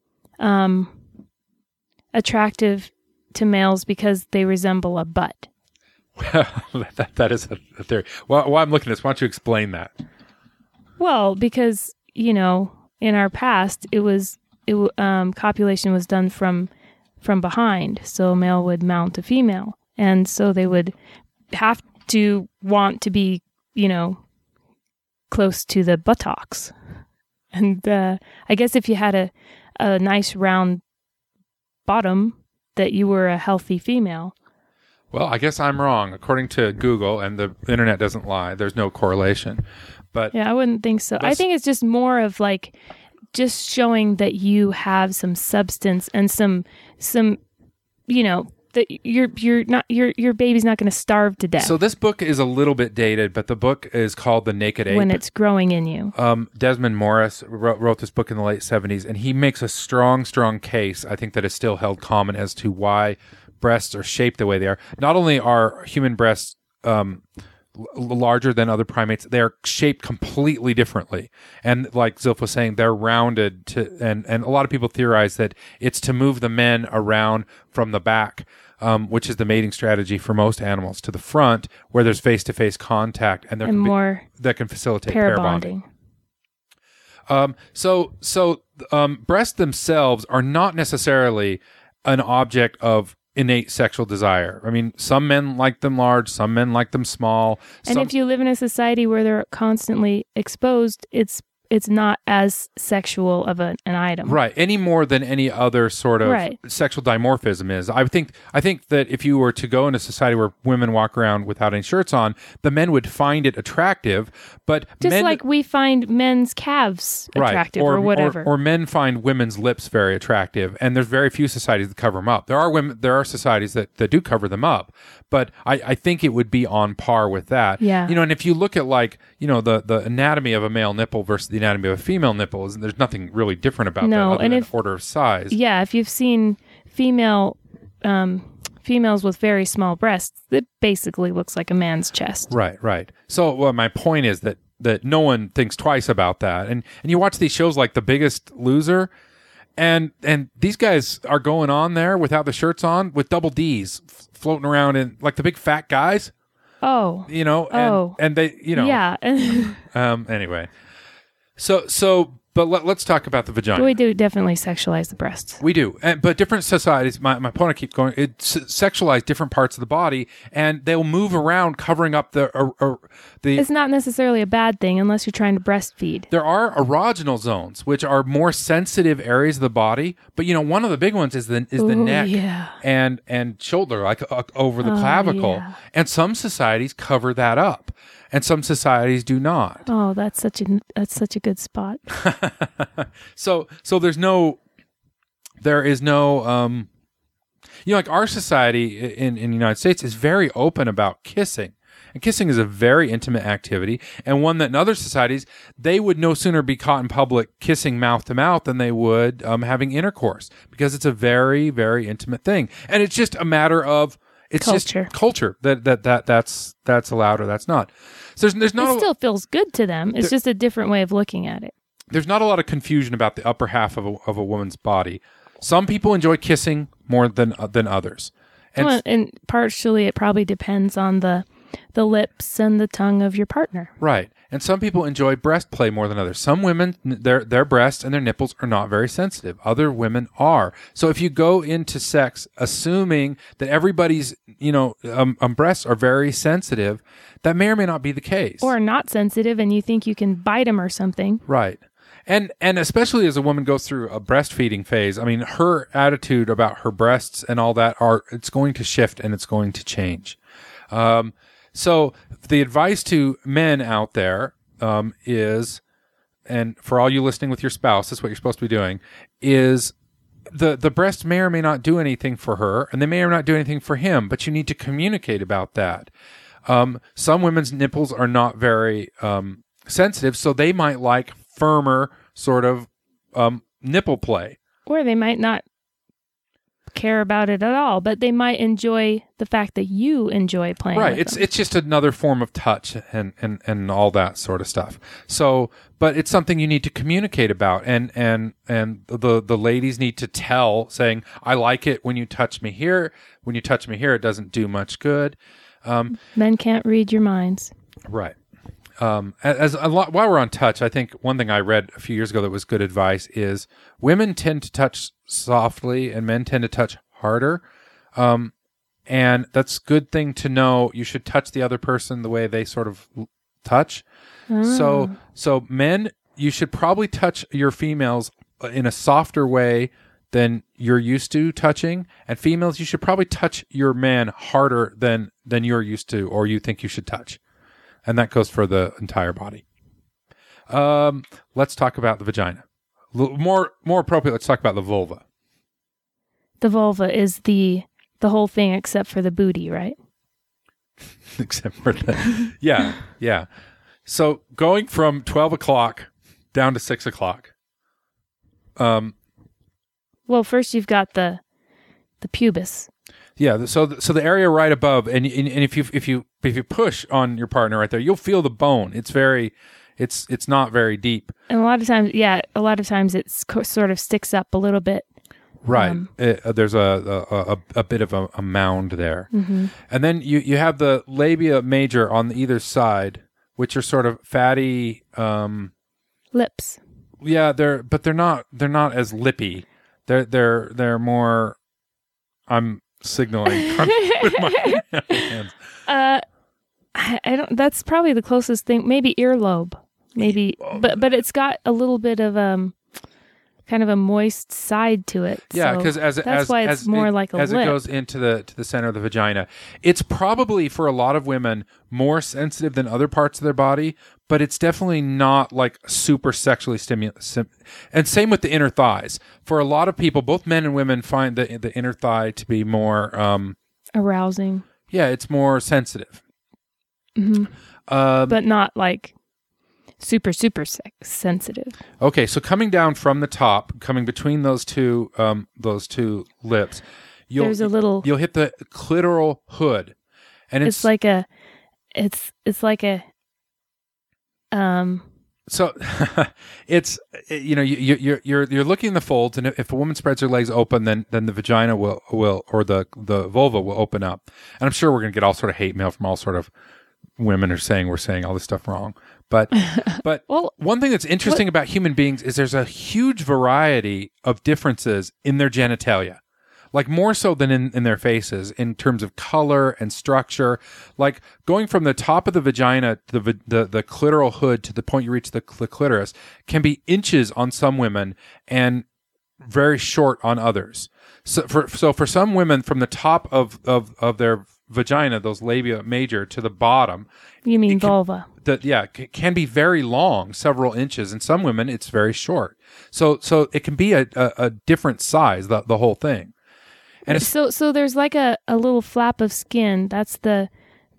attractive to males because they resemble a butt. That is a theory. Well, while I'm looking at this, why don't you explain that? Well, because in our past, copulation was done from behind, so a male would mount a female. And so they would have to want to be, close to the buttocks. And I guess if you had a nice round bottom, that you were a healthy female. Well, I guess I'm wrong. According to Google, and the internet doesn't lie, there's no correlation. But yeah, I wouldn't think so. I think it's just more of just showing that you have some substance and some that your baby's not going to starve to death. So this book is a little bit dated, but the book is called The Naked Ape. When it's growing in you. Desmond Morris wrote this book in the late 70s, and he makes a strong case, I think, that is still held common as to why breasts are shaped the way they are. Not only are human breasts larger than other primates, they're shaped completely differently. And like Zilph was saying, they're rounded and a lot of people theorize that it's to move the men around from the back, which is the mating strategy for most animals, to the front where there's face-to-face contact and that can facilitate pair bonding. So breasts themselves are not necessarily an object of innate sexual desire. I mean, some men like them large, some men like them small. And if you live in a society where they're constantly exposed, it's not as sexual of an item. Right. Any more than any other sort of sexual dimorphism is. I think that if you were to go in a society where women walk around without any shirts on, the men would find it attractive, but just like we find men's calves attractive or whatever. Or men find women's lips very attractive, and there's very few societies that cover them up. There are societies that do cover them up, but I think it would be on par with that. Yeah. And if you look at the anatomy of a male nipple versus the anatomy of a female nipple, there's nothing really different about that other than order of size. Yeah, if you've seen females with very small breasts, it basically looks like a man's chest. Right. So my point is that no one thinks twice about that. And you watch these shows like The Biggest Loser, and these guys are going on there without the shirts on with double D's floating around in like the big fat guys. Oh. And they, Yeah. Anyway. So, but let's talk about the vagina. We do definitely sexualize the breasts. We do. But different societies, my opponent keeps going, sexualize different parts of the body, and they'll move around covering up the... It's not necessarily a bad thing unless you're trying to breastfeed. There are erogenal zones, which are more sensitive areas of the body, but one of the big ones is the neck and shoulder, like over the clavicle. Yeah. And some societies cover that up, and some societies do not. Oh, that's such a good spot. So there is no You know, like our society in the United States is very open about kissing. And kissing is a very intimate activity, and one that in other societies, they would no sooner be caught in public kissing mouth to mouth than they would having intercourse, because it's a very, very intimate thing. And it's just a matter of Culture. just culture that's allowed or that's not. So there's not It still feels good to them. It's just a different way of looking at it. there's not a lot of confusion about the upper half of a woman's body. Some people enjoy kissing more than others. And Well, and partially it probably depends on the lips and the tongue of your partner. right. And some people enjoy breast play more than others. Some women, their breasts and their nipples are not very sensitive. Other women are. So if you go into sex assuming that everybody's, breasts are very sensitive, that may or may not be the case. Or not sensitive and you think you can bite them or something. Right. And especially as a woman goes through a breastfeeding phase, I mean, her attitude about her breasts and all that it's going to shift and it's going to change. So the advice to men out there is, and for all you listening with your spouse, that's what you're supposed to be doing, is the breast may or may not do anything for her, and they may or may not do anything for him, but you need to communicate about that. Some women's nipples are not very sensitive, so they might like firmer sort of nipple play. Or they might not care about it at all, but they might enjoy the fact that you enjoy playing Right. with them. It's just another form of touch and all that sort of stuff. So, but it's something you need to communicate about, and the ladies need to tell, saying, I like it when you touch me here. When you touch me here, it doesn't do much good. Men can't read your minds. Right. While we're on touch, I think one thing I read a few years ago that was good advice is women tend to touch softly and men tend to touch harder. And that's a good thing to know. You should touch the other person the way they sort of touch. So men, you should probably touch your females in a softer way than you're used to touching. And females, you should probably touch your man harder than you're used to or you think you should touch. And that goes for the entire body. Let's talk about the vagina. More appropriate, let's talk about the vulva. The vulva is the whole thing except for the booty, right? Except for that. Yeah. So going from 12 o'clock down to 6 o'clock. Well, first you've got the pubis. Yeah, so the area right above, and if you push on your partner right there, you'll feel the bone. It's not very deep. And a lot of times it's sort of sticks up a little bit. Right. There's a bit of a mound there. Mm-hmm. And then you have the labia major on either side, which are sort of fatty Lips. Yeah, they're not as lippy. They're more I'm signaling with my hands. I don't. That's probably the closest thing. Maybe earlobe. Maybe, but it's got a little bit of kind of a moist side to it. Yeah, because so that's why it's more like a as lip. it goes into the center of the vagina. It's probably for a lot of women more sensitive than other parts of their body, but it's definitely not like super sexually stimulating. And same with the inner thighs. For a lot of people, both men and women find the inner thigh to be more arousing. Yeah, it's more sensitive. Mm-hmm. But not like super sensitive. Okay, so coming down from the top, coming between those two lips, you'll hit the clitoral hood, and it's like a So it's you're looking in the folds, and if a woman spreads her legs open, then the vagina will or the vulva will open up. And I'm sure we're going to get all sort of hate mail from all sort of women are saying we're saying all this stuff wrong. But well, one thing that's interesting about human beings is there's a huge variety of differences in their genitalia. Like more so than in their faces in terms of color and structure. Like going from the top of the vagina to the clitoral hood to the point you reach the clitoris can be inches on some women and very short on others. So for some women, from the top of their vagina, those labia major, to the bottom. You mean vulva? Can be very long, several inches. In some women, it's very short. So it can be a different size, the whole thing. And it's, So there's like a little flap of skin. That's the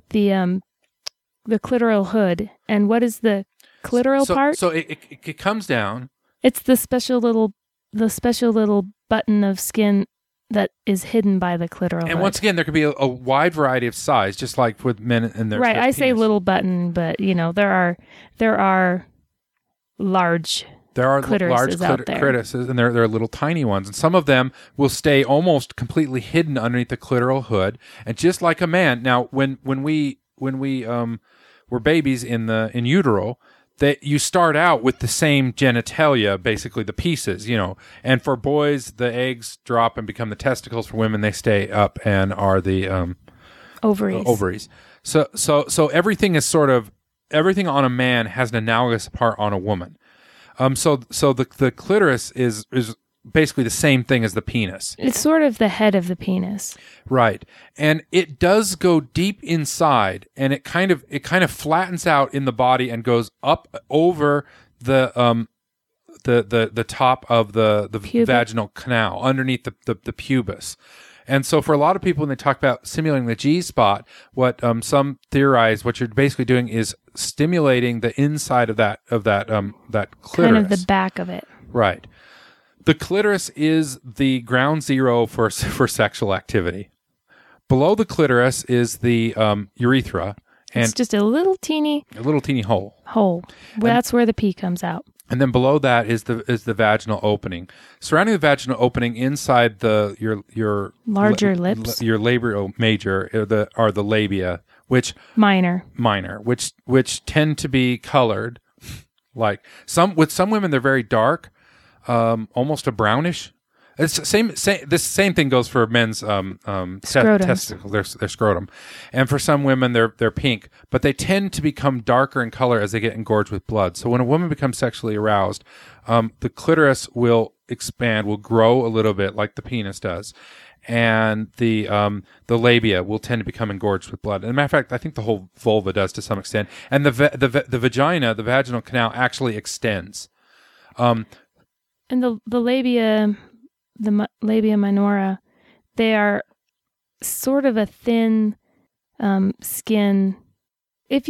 clitoral hood. And what is the clitoral part? So it comes down. It's the special little button of skin that is hidden by the clitoral And hood. once again, there could be a wide variety of size, just like with men and their right. their I say penis. little button, but there are large. There are clitorises large out there. clitorises, and there are little tiny ones, and some of them will stay almost completely hidden underneath the clitoral hood. And just like a man, now when we were babies in utero, that you start out with the same genitalia, basically the pieces, And for boys, the eggs drop and become the testicles. For women, they stay up and are the Ovaries. So everything is everything on a man has an analogous part on a woman. So the clitoris is basically the same thing as the penis. It's sort of the head of the penis. Right. And it does go deep inside, and it kind of flattens out in the body and goes up over the top of the Pubic. vaginal canal underneath the pubis. And so for a lot of people, when they talk about stimulating the G-spot, what some theorize, what you're basically doing is stimulating the inside of that clitoris. Kind of the back of it. Right. The clitoris is the ground zero for sexual activity. Below the clitoris is the urethra, and It's just a little teeny a little teeny hole. hole. Well, that's where the pee comes out. And then below that is the vaginal opening. Surrounding the vaginal opening, inside your Larger lips. your labia major are the labia, which Minor. which tend to be colored. Like some women, they're very dark, almost a brownish. It's this same thing goes for men's testicles, their scrotum, and for some women they're pink, but they tend to become darker in color as they get engorged with blood. So when a woman becomes sexually aroused, the clitoris will expand, will grow a little bit like the penis does, and the labia will tend to become engorged with blood. As a matter of fact, I think the whole vulva does to some extent, and the vagina, the vaginal canal, actually extends. And the labia, labia minora, they are sort of a thin skin. If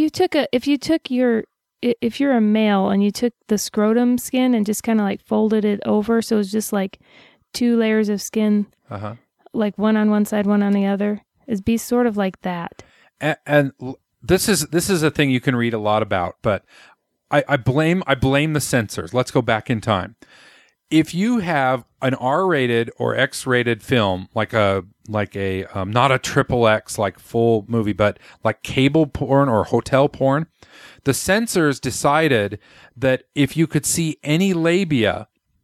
you're a male and you took the scrotum skin and just kind of like folded it over, so it's just like two layers of skin, like one on one side, one on the other, it'd be sort of like that. And this is a thing you can read a lot about, but I blame the censors. Let's go back in time. If you have an R-rated or X-rated film, like a not a XXX like full movie, but like cable porn or hotel porn, the censors decided that if you could see any labia,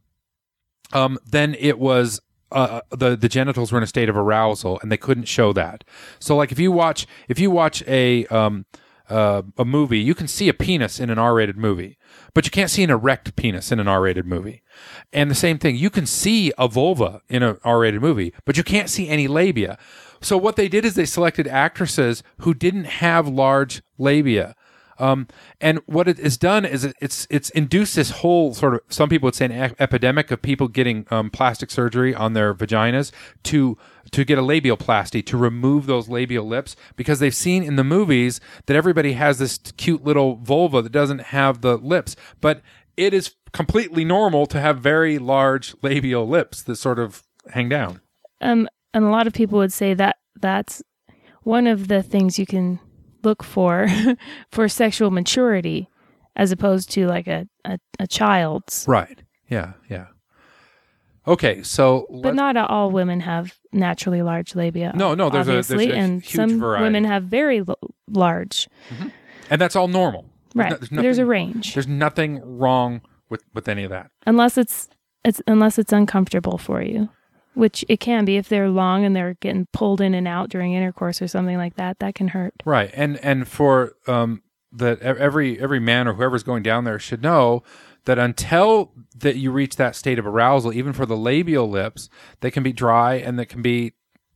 then it was the genitals were in a state of arousal, and they couldn't show that. So, like if you watch a movie, you can see a penis in an R-rated movie, but you can't see an erect penis in an R-rated movie. And the same thing, you can see a vulva in an R-rated movie, but you can't see any labia. So what they did is they selected actresses who didn't have large labia. And what it has done is it's induced this whole sort of, some people would say, an epidemic of people getting plastic surgery on their vaginas to get a labioplasty, to remove those labial lips, because they've seen in the movies that everybody has this cute little vulva that doesn't have the lips, but it is completely normal to have very large labial lips that sort of hang down. And a lot of people would say that that's one of the things you can look for sexual maturity, as opposed to like a child's. Right. Yeah. Okay, so but not all women have naturally large labia. No, there's obviously, a and huge some variety. women have very large. Mm-hmm. And that's all normal. Right. There's a range. There's nothing wrong with any of that. Unless it's uncomfortable for you, which it can be if they're long and they're getting pulled in and out during intercourse or something like that. That can hurt. Right. And for that every man or whoever's going down there should know that until that you reach that state of arousal, even for the labial lips, they can be dry, and that can be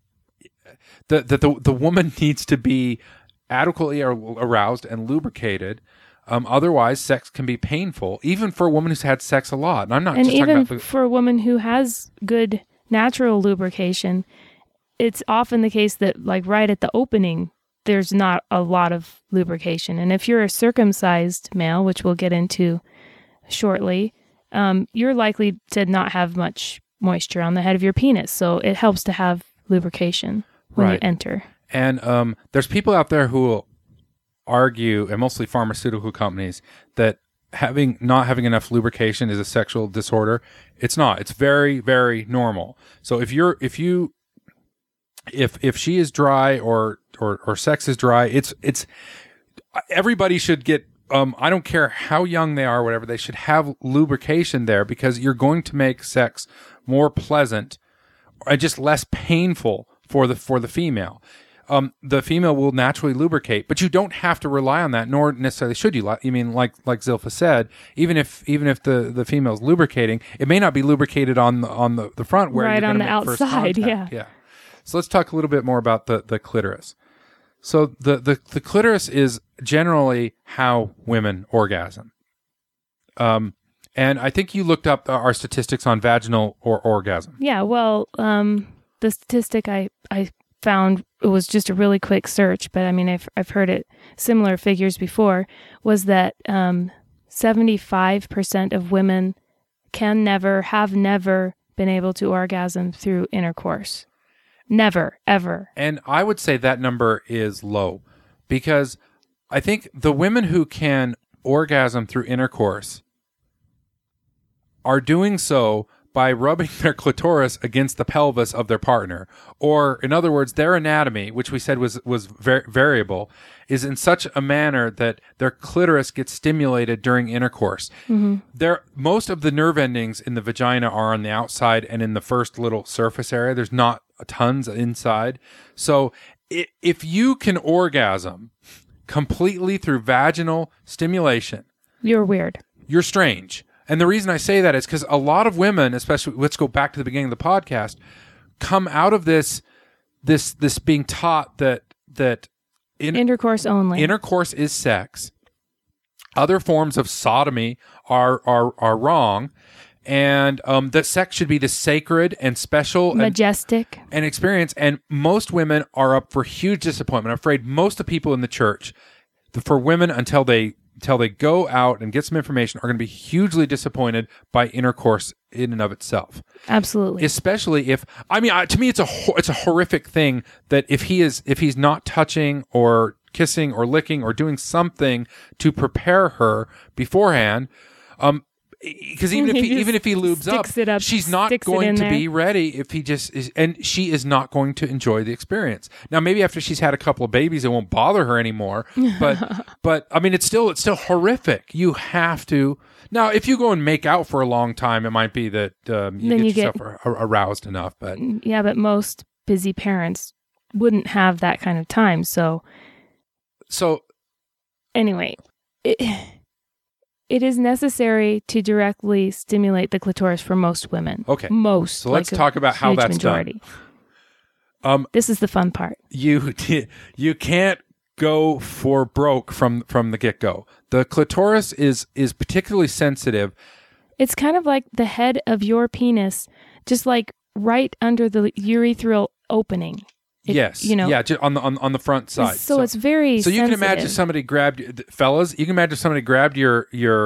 the woman needs to be adequately aroused and lubricated. Otherwise, sex can be painful, even for a woman who's had sex a lot. And I'm not and just even talking about for a woman who has good natural lubrication, it's often the case that like right at the opening, there's not a lot of lubrication. And if you're a circumcised male, which we'll get into shortly, you're likely to not have much moisture on the head of your penis. So it helps to have lubrication when you Right. enter. And there's people out there who will argue, and mostly pharmaceutical companies, that not having enough lubrication is a sexual disorder. It's not. It's very, very normal. So if she is dry or sex is dry, it's everybody should get. I don't care how young they are, or whatever. They should have lubrication there because you're going to make sex more pleasant and just less painful for the female. The female will naturally lubricate, but you don't have to rely on that, nor necessarily should you. I mean, like Zilpha said, even if the female's lubricating, it may not be lubricated on the front where Right you're on gonna the make first outside, contact. Yeah. So let's talk a little bit more about the clitoris. So the clitoris is generally how women orgasm. And I think you looked up our statistics on vaginal orgasm. Yeah, well, the statistic I found, it was just a really quick search, but I mean, I've heard it similar figures before, was that 75% of women have never been able to orgasm through intercourse. Never, ever. And I would say that number is low because I think the women who can orgasm through intercourse are doing so by rubbing their clitoris against the pelvis of their partner. Or, in other words, their anatomy, which we said was variable, is in such a manner that their clitoris gets stimulated during intercourse. Most of the nerve endings in the vagina are on the outside and in the first little surface area. There's not tons inside. So if you can orgasm completely through vaginal stimulation, You're weird. you're strange. And the reason I say that is because a lot of women, especially, let's go back to the beginning of the podcast, come out of this being taught that Intercourse only. intercourse is sex. Other forms of sodomy are wrong, and that sex should be the sacred and special Majestic. and experience. And most women are up for huge disappointment. I'm afraid most of the people in the church, for women, until they go out and get some information, are going to be hugely disappointed by intercourse in and of itself. Absolutely. Especially if, I mean, to me, it's a horrific thing that if he's not touching or kissing or licking or doing something to prepare her beforehand, because even if he lubes sticks it up, she's not sticks it going in to there. be ready if he just is, and she is not going to enjoy the experience. Now, maybe after she's had a couple of babies, it won't bother her anymore. But I mean, it's still horrific. You have to. Now, if you go and make out for a long time, it might be that you get yourself aroused enough. But yeah, but most busy parents wouldn't have that kind of time. So anyway, it is necessary to directly stimulate the clitoris for most women. Okay. Most. So let's talk about how huge that's majority. done. This is the fun part. You can't go for broke from the get-go. The clitoris is particularly sensitive. It's kind of like the head of your penis, just like right under the urethral opening. Yes. Just on the front side. So it's very So you can sensitive. imagine somebody grabbed, fellas, you can imagine somebody grabbed your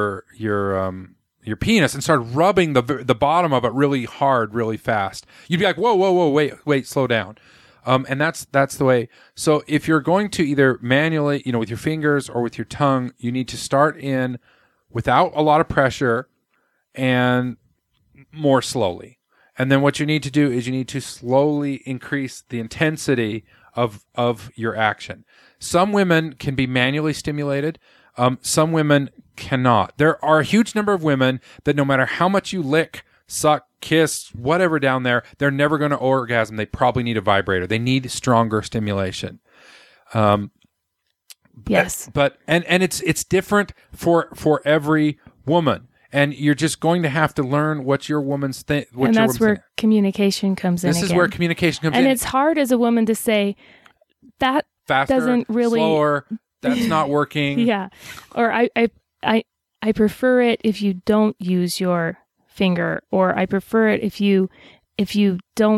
penis and started rubbing the bottom of it really hard, really fast. You'd be like, whoa, wait, slow down. And that's the way. So if you're going to either manually, with your fingers or with your tongue, you need to start in without a lot of pressure and more slowly. And then what you need to do is you need to slowly increase the intensity of your action. Some women can be manually stimulated. Some women cannot. There are a huge number of women that no matter how much you lick, suck, kiss, whatever down there, they're never going to orgasm. They probably need a vibrator. They need stronger stimulation. Yes. But it's different for every woman. And you're just going to have to learn what your woman's think. And that's where communication comes in. This is where communication comes in. And it's hard as a woman to say that faster, doesn't really slower. That's not working. Yeah. Or I prefer it if you don't use your finger, or I prefer it if you don't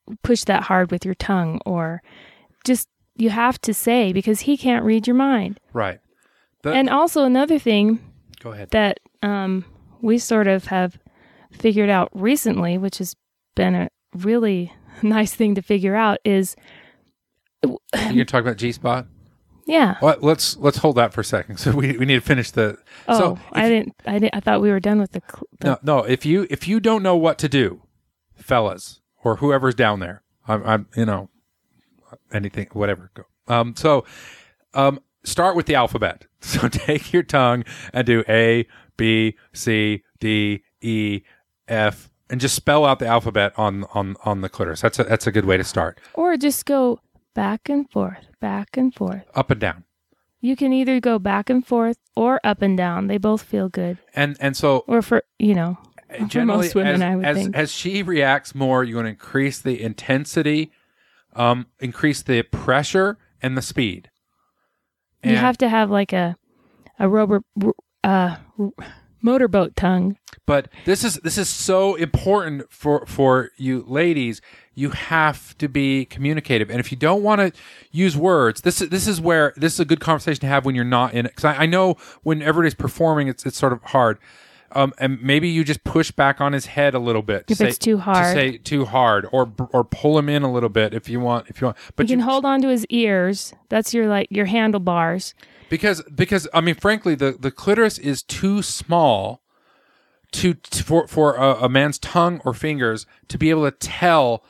push that hard with your tongue, or just you have to say, because he can't read your mind. Right. And also another thing Go ahead. that we sort of have figured out recently, which has been a really nice thing to figure out, is You can talk about G-spot? yeah. Well, let's hold that for a second. So we need to finish the. Oh, so I didn't. I thought we were done with the. No. If you don't know what to do, fellas or whoever's down there, I'm anything, whatever. Go. Start with the alphabet. So take your tongue and do A, B, C, D, E, F, and just spell out the alphabet on the clitoris. That's a good way to start. Or just go back and forth, Up and down. You can either go back and forth or up and down. They both feel good. And so Or for for generally, most women, I would think. as she reacts more, you want to increase the intensity, increase the pressure and the speed. You have to have like a rubber motorboat tongue. But this is so important for you ladies. You have to be communicative, and if you don't want to use words, this is a good conversation to have when you're not in it. Because I know when everybody's performing, it's sort of hard. And maybe you just push back on his head a little bit. If it's too hard. To say too hard, or pull him in a little bit if you want. But you can hold on to his ears. That's your handlebars. Because I mean, frankly, the clitoris is too small for a man's tongue or fingers to be able to tell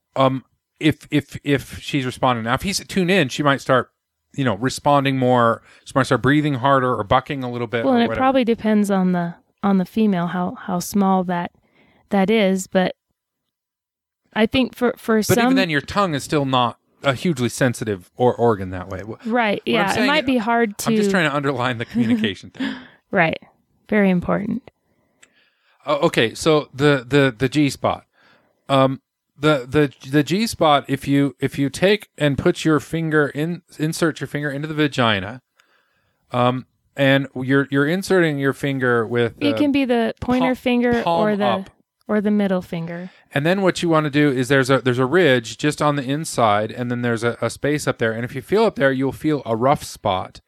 if she's responding. Now, if he's tuned in, she might start responding more. She might start breathing harder or bucking a little bit. Well, or and it whatever. probably depends on the female how small that is, but I think for But some, even then, your tongue is still not a hugely sensitive organ that way. right? I'm Yeah, it saying- might be hard to. I'm just trying to underline the communication thing. Right, very important. Okay, so the G spot, the G spot. If you take and put your finger insert your finger into the vagina, and you're inserting your finger with It can be the pointer finger palm up. or the middle finger. And then what you want to do is there's a ridge just on the inside, and then there's a space up there. And if you feel up there, you'll feel a rough spot,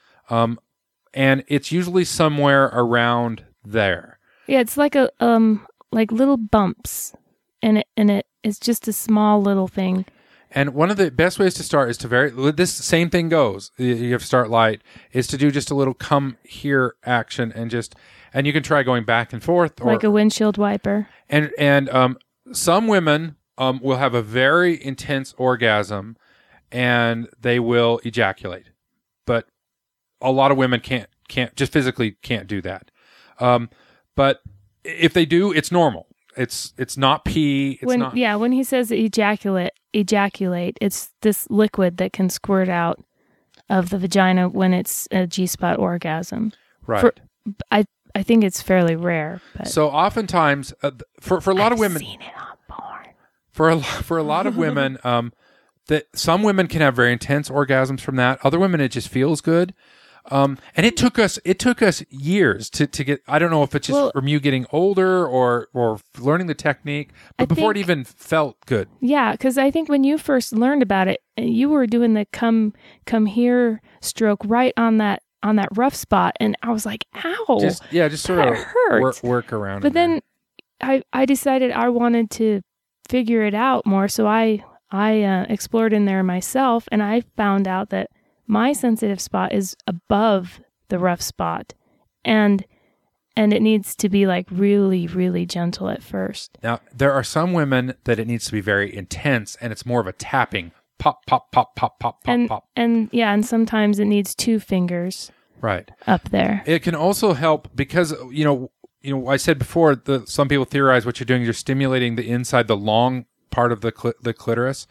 and it's usually somewhere around there. Yeah, it's like a like little bumps, and it's just a small little thing. And one of the best ways to start is this same thing goes. You have to start light, is to do just a little come here action, and you can try going back and forth, or Like a windshield wiper. and some women will have a very intense orgasm, and they will ejaculate, but a lot of women can't just physically can't do that. But if they do, it's normal. It's not pee. It's not. Yeah, when he says ejaculate, it's this liquid that can squirt out of the vagina when it's a G-spot orgasm. Right. I think it's fairly rare. But So oftentimes, for a lot of women, seen it on porn. for a lot of women, that some women can have very intense orgasms from that. Other women, it just feels good. And it took us years to get. I don't know if it's just from you getting older or learning the technique, but before it even felt good. Yeah, because I think when you first learned about it, you were doing the come here stroke right on that rough spot, and I was like, "Ow!" Just sort that of hurt. work around. But then I decided I wanted to figure it out more, so I explored in there myself, and I found out that my sensitive spot is above the rough spot, and it needs to be like really, really gentle at first. Now, there are some women that it needs to be very intense, and it's more of a tapping, pop, pop, pop, pop, pop, and pop. And sometimes it needs 2 fingers Right. up there. It can also help because I said before that some people theorize what you're doing. You're stimulating the inside, the long part of the clitoris.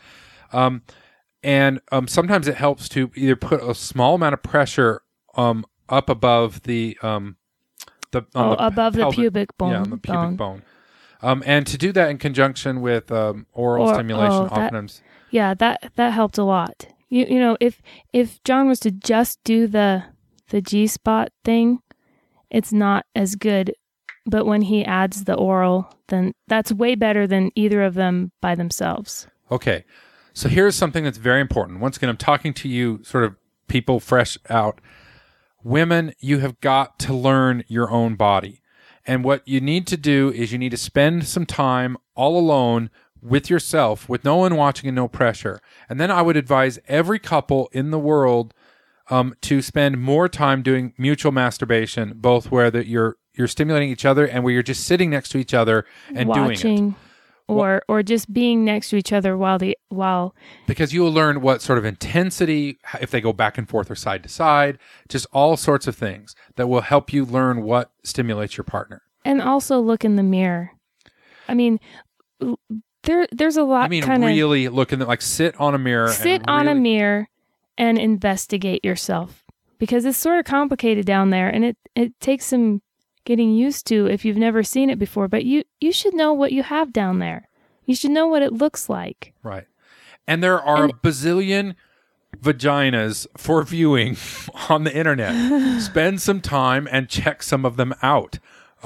And sometimes it helps to either put a small amount of pressure up above the above the pelvic- pubic bone. Yeah, on the pubic bone. And to do that in conjunction with oral stimulation, oftentimes. Yeah, that helped a lot. You know, if John was to just do the G-spot thing, it's not as good but when he adds the oral, then that's way better than either of them by themselves. Okay. So here's something that's very important. Once again, I'm talking to you sort of people fresh out. Women, you have got to learn your own body. And what you need to do is you need to spend some time all alone with yourself, with no one watching and no pressure. And then I would advise every couple in the world to spend more time doing mutual masturbation, both where that you're stimulating each other and where you're just sitting next to each other and doing it. Or just being next to each other while because you will learn what sort of intensity, if they go back and forth or side to side, just all sorts of things that will help you learn what stimulates your partner. and also look in the mirror. I mean, there's a lot. I mean, really look in the, like sit on a mirror. On a mirror and investigate yourself, because it's sort of complicated down there, and it takes some getting used to if you've never seen it before. But you should know what you have down there. You should know what it looks like. Right. And there are a bazillion vaginas for viewing on the internet. Spend some time and check some of them out.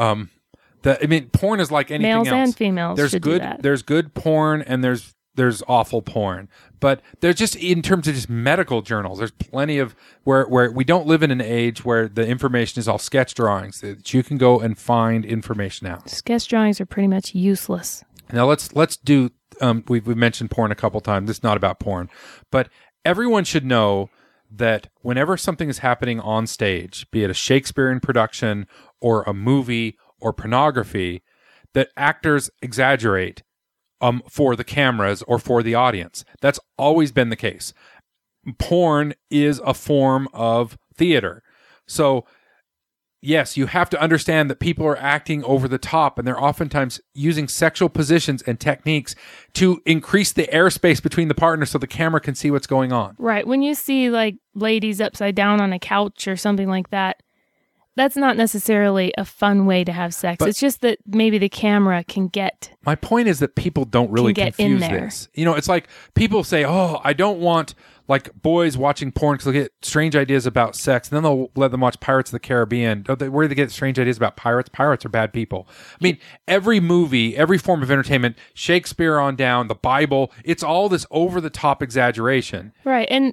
Porn is like anything Males else. and females should do that. There's good porn and there's awful porn. But there's just, in terms of just medical journals, there's plenty of where we don't live in an age where the information is all sketch drawings, that you can go and find information out. Sketch drawings are pretty much useless. Now let's do, we've mentioned porn a couple times. This is not about porn, but everyone should know that whenever something is happening on stage, be it a Shakespearean production or a movie or pornography, that actors exaggerate for the cameras or for the audience. That's always been the case. Porn is a form of theater. So, yes, you have to understand that people are acting over the top, and they're oftentimes using sexual positions and techniques to increase the airspace between the partners so the camera can see what's going on. Right. When you see like ladies upside down on a couch or something like that, that's not necessarily a fun way to have sex. It's just that maybe the camera can get... My point is that people don't really confuse this. You know, it's like people say, oh, I don't want like boys watching porn because they'll get strange ideas about sex. And then they'll let them watch Pirates of the Caribbean. Where do they get strange ideas about pirates? Pirates are bad people. I mean, every movie, every form of entertainment, Shakespeare on down, the Bible, it's all this over-the-top exaggeration. Right. And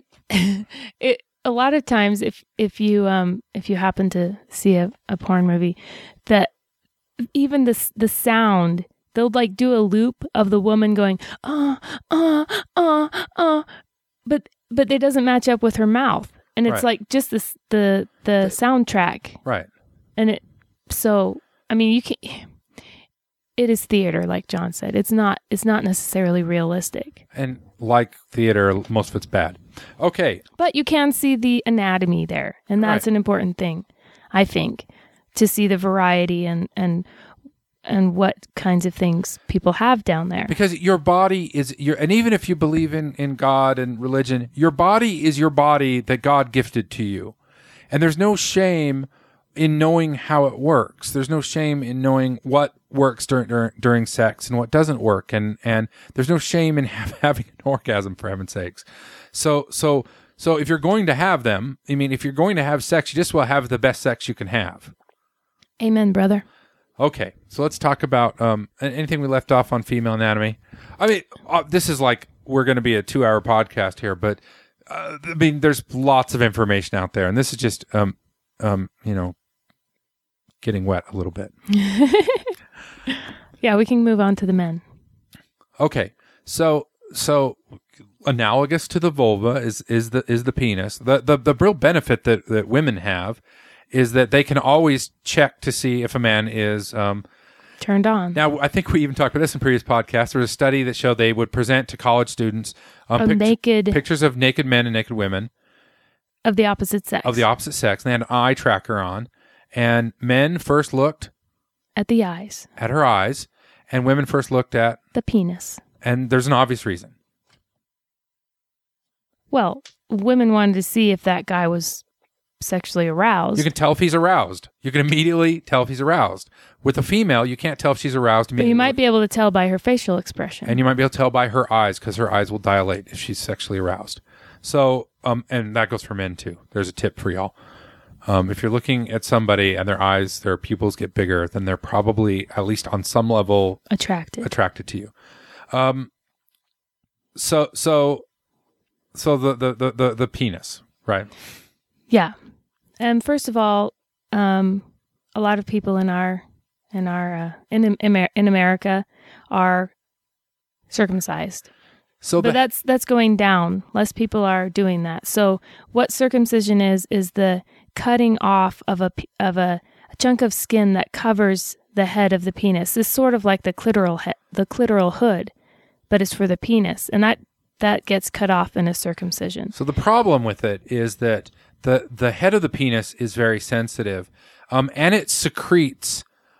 a lot of times, if you happen to see a porn movie, that even the sound, they'll like do a loop of the woman going but it doesn't match up with her mouth, and it's like just the soundtrack, right? And it is theater, like John said. It's not necessarily realistic. And like theater, most of it's bad. Okay. But you can see the anatomy there, and that's an important thing, I think, to see the variety and what kinds of things people have down there. Because your body is and even if you believe in God and religion, your body is your body that God gifted to you. And there's no shame in knowing how it works. There's no shame in knowing what works during sex and what doesn't work. And there's no shame in having an orgasm, for heaven's sakes. So if you're going to have them, if you're going to have sex, you just will have the best sex you can have. Amen, brother. Okay, so let's talk about anything we left off on female anatomy. This is like, we're going to be a 2-hour podcast here, but there's lots of information out there, and this is just, getting wet a little bit. Yeah, we can move on to the men. Okay, so analogous to the vulva is the penis. The real benefit that women have is that they can always check to see if a man is turned on. Now, I think we even talked about this in previous podcasts. There was a study that showed they would present to college students pictures of naked men and naked women of the opposite sex. And they had an eye tracker on, and men first looked at the eyes, at her eyes, and women first looked at the penis. And there's an obvious reason. Well, women wanted to see if that guy was sexually aroused. You can tell if he's aroused. You can immediately tell if he's aroused. With a female, you can't tell if she's aroused immediately. But you might be able to tell by her facial expression. And you might be able to tell by her eyes, because her eyes will dilate if she's sexually aroused. So, and that goes for men too. There's a tip for y'all. If you're looking at somebody and their pupils get bigger, then they're probably, at least on some level, attracted to you. So the penis, right? Yeah. And first of all, a lot of people in America are circumcised. But that's going down. Less people are doing that. So what circumcision is the cutting off of a chunk of skin that covers the head of the penis. It's sort of like the clitoral hood, but it's for the penis, and that gets cut off in a circumcision. So the problem with it is that the head of the penis is very sensitive, and it secretes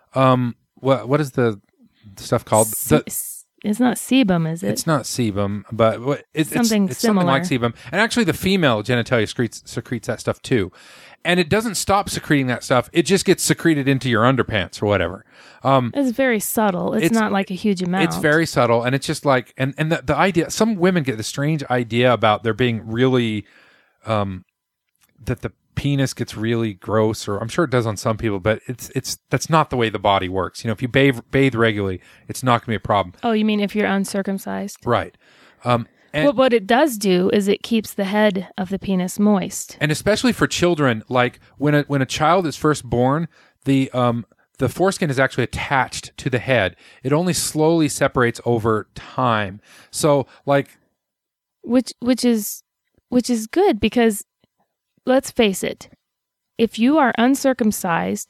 what is the stuff called? It's not sebum, is it? It's not sebum, but it's something something like sebum. And actually, the female genitalia secretes that stuff too. And it doesn't stop secreting that stuff. It just gets secreted into your underpants or whatever. It's very subtle. It's not like a huge amount. It's very subtle. And it's just like, and the idea, some women get the strange idea about there being really, that the penis gets really gross, or I'm sure it does on some people, but that's not the way the body works. You know, if you bathe regularly, it's not going to be a problem. Oh, you mean if you're uncircumcised? Right. Well, what it does do is it keeps the head of the penis moist. And especially for children, like when a child is first born, the foreskin is actually attached to the head. It only slowly separates over time. So like, which is good, because let's face it, if you are uncircumcised,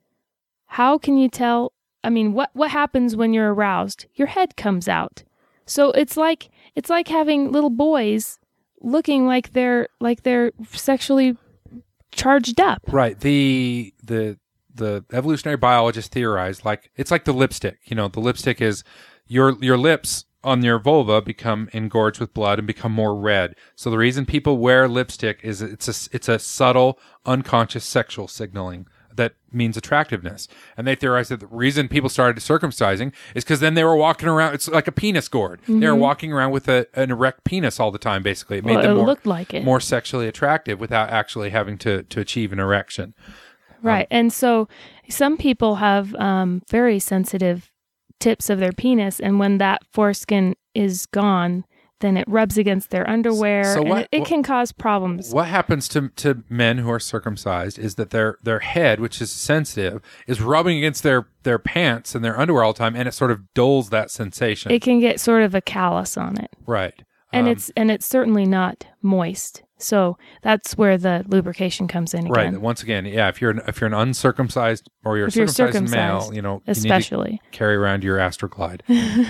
how can you tell? I mean, what happens when you're aroused? Your head comes out. So it's like having little boys looking like they're sexually charged up. Right. The evolutionary biologists theorized, like, it's like the lipstick. You know, the lipstick is your lips on your vulva become engorged with blood and become more red. So the reason people wear lipstick is it's a subtle, unconscious sexual signaling that means attractiveness. And they theorized that the reason people started circumcising is because then they were walking around. It's like a penis gourd. Mm-hmm. They were walking around with an erect penis all the time. Basically, it made them more sexually attractive without actually having to achieve an erection. Right. And so some people have very sensitive tips of their penis, and when that foreskin is gone, then it rubs against their underwear, and it can cause problems. What happens to men who are circumcised is that their head, which is sensitive, is rubbing against their pants and their underwear all the time, and it sort of dulls that sensation. It can get sort of a callus on it. Right. And it's certainly not moist. So that's where the lubrication comes in again. Right. Once again, yeah, if you're an uncircumcised or you're a circumcised male, especially, you need to carry around your Astroglide.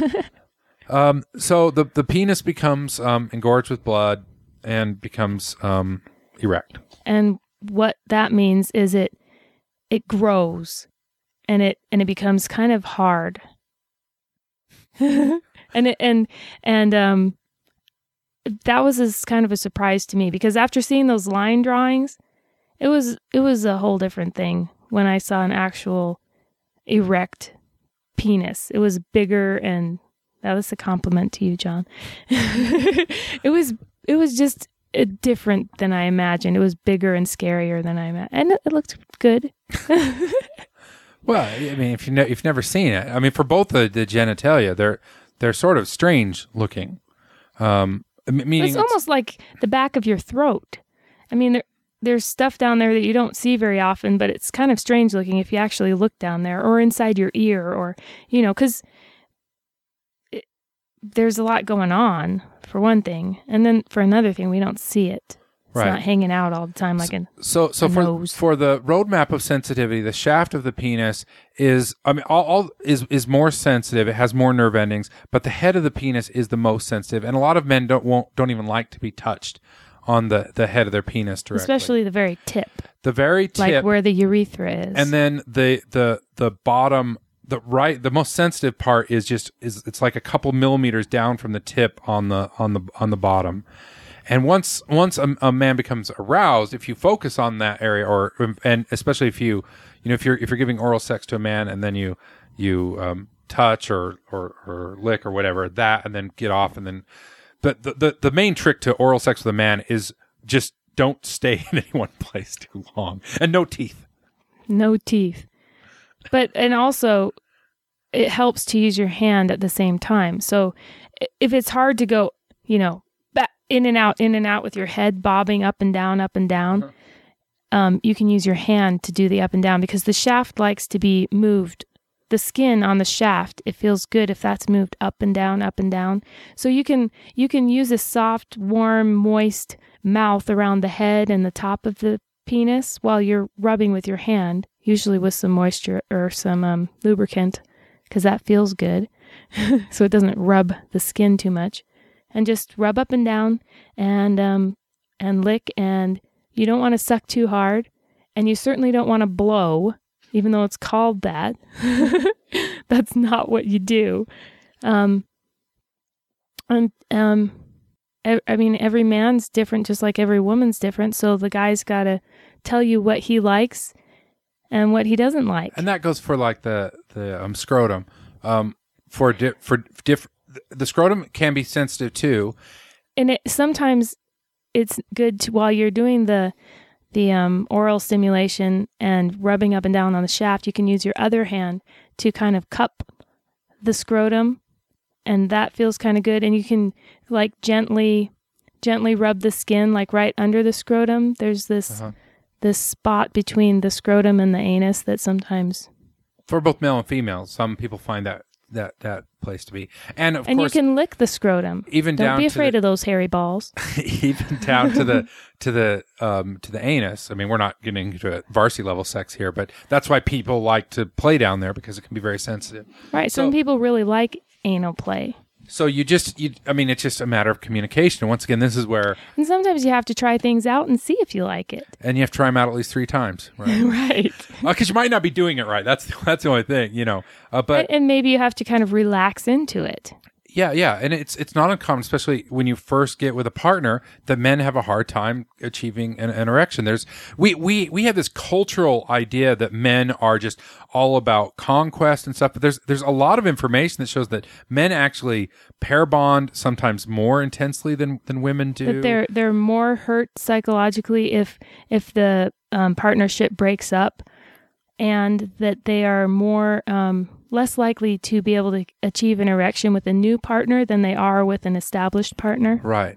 So the penis becomes engorged with blood and becomes erect. And what that means is it grows, and it becomes kind of hard. and that was kind of a surprise to me, because after seeing those line drawings, it was a whole different thing when I saw an actual erect penis. It was bigger, and that was a compliment to you, John. It was just different than I imagined. It was bigger and scarier than I imagined, and it looked good. Well, I mean, if you've never seen it, I mean, for both the genitalia, they're sort of strange looking. Meaning it's almost like the back of your throat. I mean, there's stuff down there that you don't see very often, but it's kind of strange looking if you actually look down there, or inside your ear, or, because there's a lot going on, for one thing. And then for another thing, we don't see it. It's not hanging out all the time like a nose. For the roadmap of sensitivity, the shaft of the penis is more sensitive. It has more nerve endings, but the head of the penis is the most sensitive. And a lot of men don't even like to be touched on the head of their penis directly. Especially the very tip. The very tip. Like where the urethra is. And then the bottom, the most sensitive part is it's like a couple millimeters down from the tip on the bottom. And once a man becomes aroused, if you focus on that area, and especially if you're giving oral sex to a man, and then you touch or lick or whatever, that, and then get off, and then the main trick to oral sex with a man is just don't stay in any one place too long, and no teeth. No teeth. And also, it helps to use your hand at the same time. So if it's hard to go, back, in and out with your head bobbing up and down, you can use your hand to do the up and down because the shaft likes to be moved. The skin on the shaft, it feels good if that's moved up and down. So you can use a soft, warm, moist mouth around the head and the top of the penis while you're rubbing with your hand, usually with some moisture or some lubricant, because that feels good. So it doesn't rub the skin too much. And just rub up and down and lick. And you don't want to suck too hard. And you certainly don't want to blow, even though it's called that. That's not what you do. Every man's different, just like every woman's different. So the guy's got to tell you what he likes and what he doesn't like. And that goes for like the scrotum. The scrotum can be sensitive too. And sometimes it's good to, while you're doing the oral stimulation and rubbing up and down on the shaft, you can use your other hand to kind of cup the scrotum, and that feels kind of good. And you can like gently rub the skin like right under the scrotum. There's this spot between the scrotum and the anus that sometimes, for both male and female, some people find that place to be. And of course, you can lick the scrotum. Even Don't down be to afraid of those hairy balls. Even down to the anus. I mean, we're not getting into varsity level sex here, but that's why people like to play down there, because it can be very sensitive. Right. Some people really like anal play. So it's just a matter of communication. And once again, this is where... And sometimes you have to try things out and see if you like it. And you have to try them out at least 3 times, right? Right. Because you might not be doing it right. That's the only thing, But and maybe you have to kind of relax into it. Yeah. And it's not uncommon, especially when you first get with a partner, that men have a hard time achieving an erection. We have this cultural idea that men are just all about conquest and stuff, but there's a lot of information that shows that men actually pair bond sometimes more intensely than women do. That they're more hurt psychologically if the partnership breaks up, and that they are more less likely to be able to achieve an erection with a new partner than they are with an established partner. Right.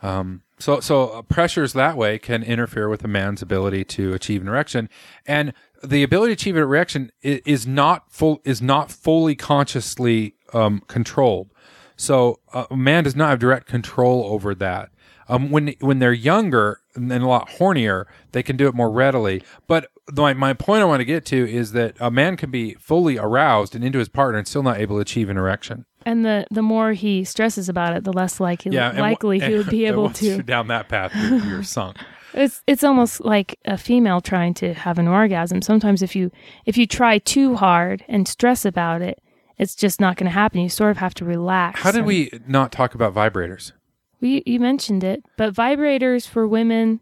So pressures that way can interfere with a man's ability to achieve an erection, and the ability to achieve an erection is not fully consciously controlled. So a man does not have direct control over that. When they're younger and a lot hornier, they can do it more readily. But my point I want to get to is that a man can be fully aroused and into his partner and still not able to achieve an erection. And the more he stresses about it, the less likely he would be able once to. You're down that path, you're sunk. It's almost like a female trying to have an orgasm. Sometimes if you try too hard and stress about it, it's just not going to happen. You sort of have to relax. How did we not talk about vibrators? You mentioned it, but vibrators for women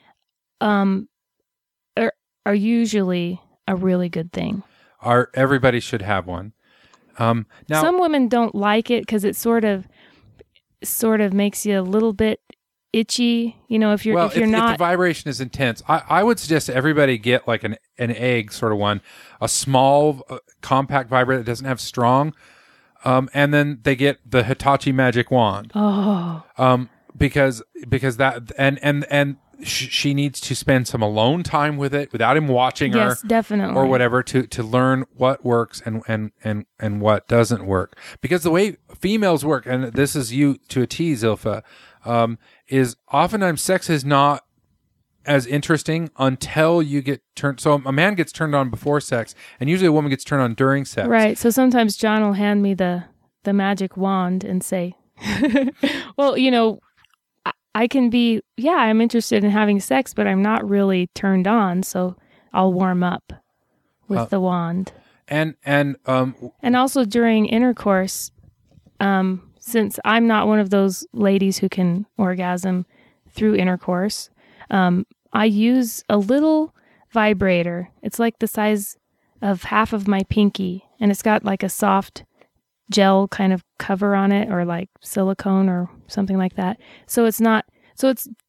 are usually a really good thing. Everybody should have one. Now, some women don't like it because it sort of makes you a little bit itchy. If you're if not, the vibration is intense, I would suggest that everybody get like an egg sort of one, a small compact vibrator that doesn't have strong. And then they get the Hitachi magic wand. Oh. Because that and she needs to spend some alone time with it without him watching her. Yes, definitely. Or whatever to learn what works and what doesn't work. Because the way females work, and this is you to a T, Zilpha, is oftentimes sex is not as interesting until you get turned. So a man gets turned on before sex, and usually a woman gets turned on during sex. Right. So sometimes John will hand me the magic wand and say, well, I can be, I'm interested in having sex, but I'm not really turned on. So I'll warm up with the wand. And also during intercourse, since I'm not one of those ladies who can orgasm through intercourse, I use a little vibrator. It's like the size of half of my pinky, and it's got like a soft gel kind of cover on it, or like silicone or something like that. So it's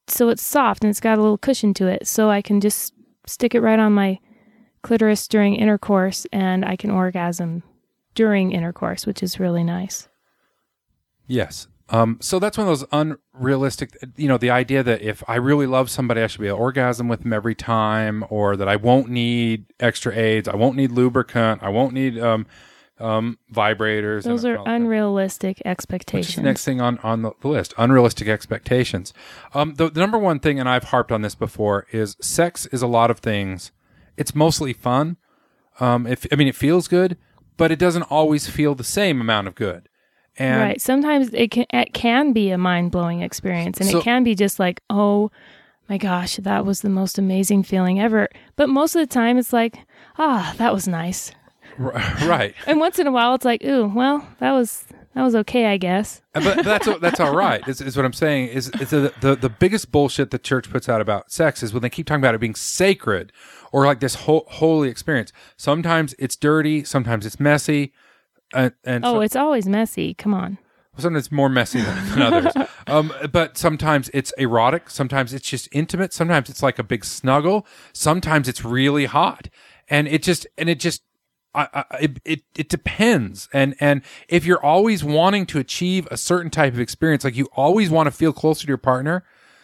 so it's soft and it's got a little cushion to it. So I can just stick it right on my clitoris during intercourse, and I can orgasm during intercourse, which is really nice. Yes. So that's one of those unrealistic, the idea that if I really love somebody, I should be able to orgasm with them every time, or that I won't need extra aids, I won't need lubricant, I won't need vibrators. Those are unrealistic Which expectations. is the next thing on the list, unrealistic expectations. The number one thing, and I've harped on this before, is sex is a lot of things. It's mostly fun. It feels good, but it doesn't always feel the same amount of good. And right. Sometimes it can be a mind-blowing experience, and it can be just like, oh my gosh, that was the most amazing feeling ever. But most of the time it's like, that was nice. Right. And once in a while it's like, ooh, well, that was okay, I guess. But that's all right. Is what I'm saying. Is the biggest bullshit the church puts out about sex is when they keep talking about it being sacred or like this holy experience. Sometimes it's dirty. Sometimes it's messy. It's always messy. Come on. Sometimes it's more messy than others. But sometimes it's erotic. Sometimes it's just intimate. Sometimes it's like a big snuggle. Sometimes it's really hot. And it depends. And if you're always wanting to achieve a certain type of experience, like you always want to feel closer to your partner,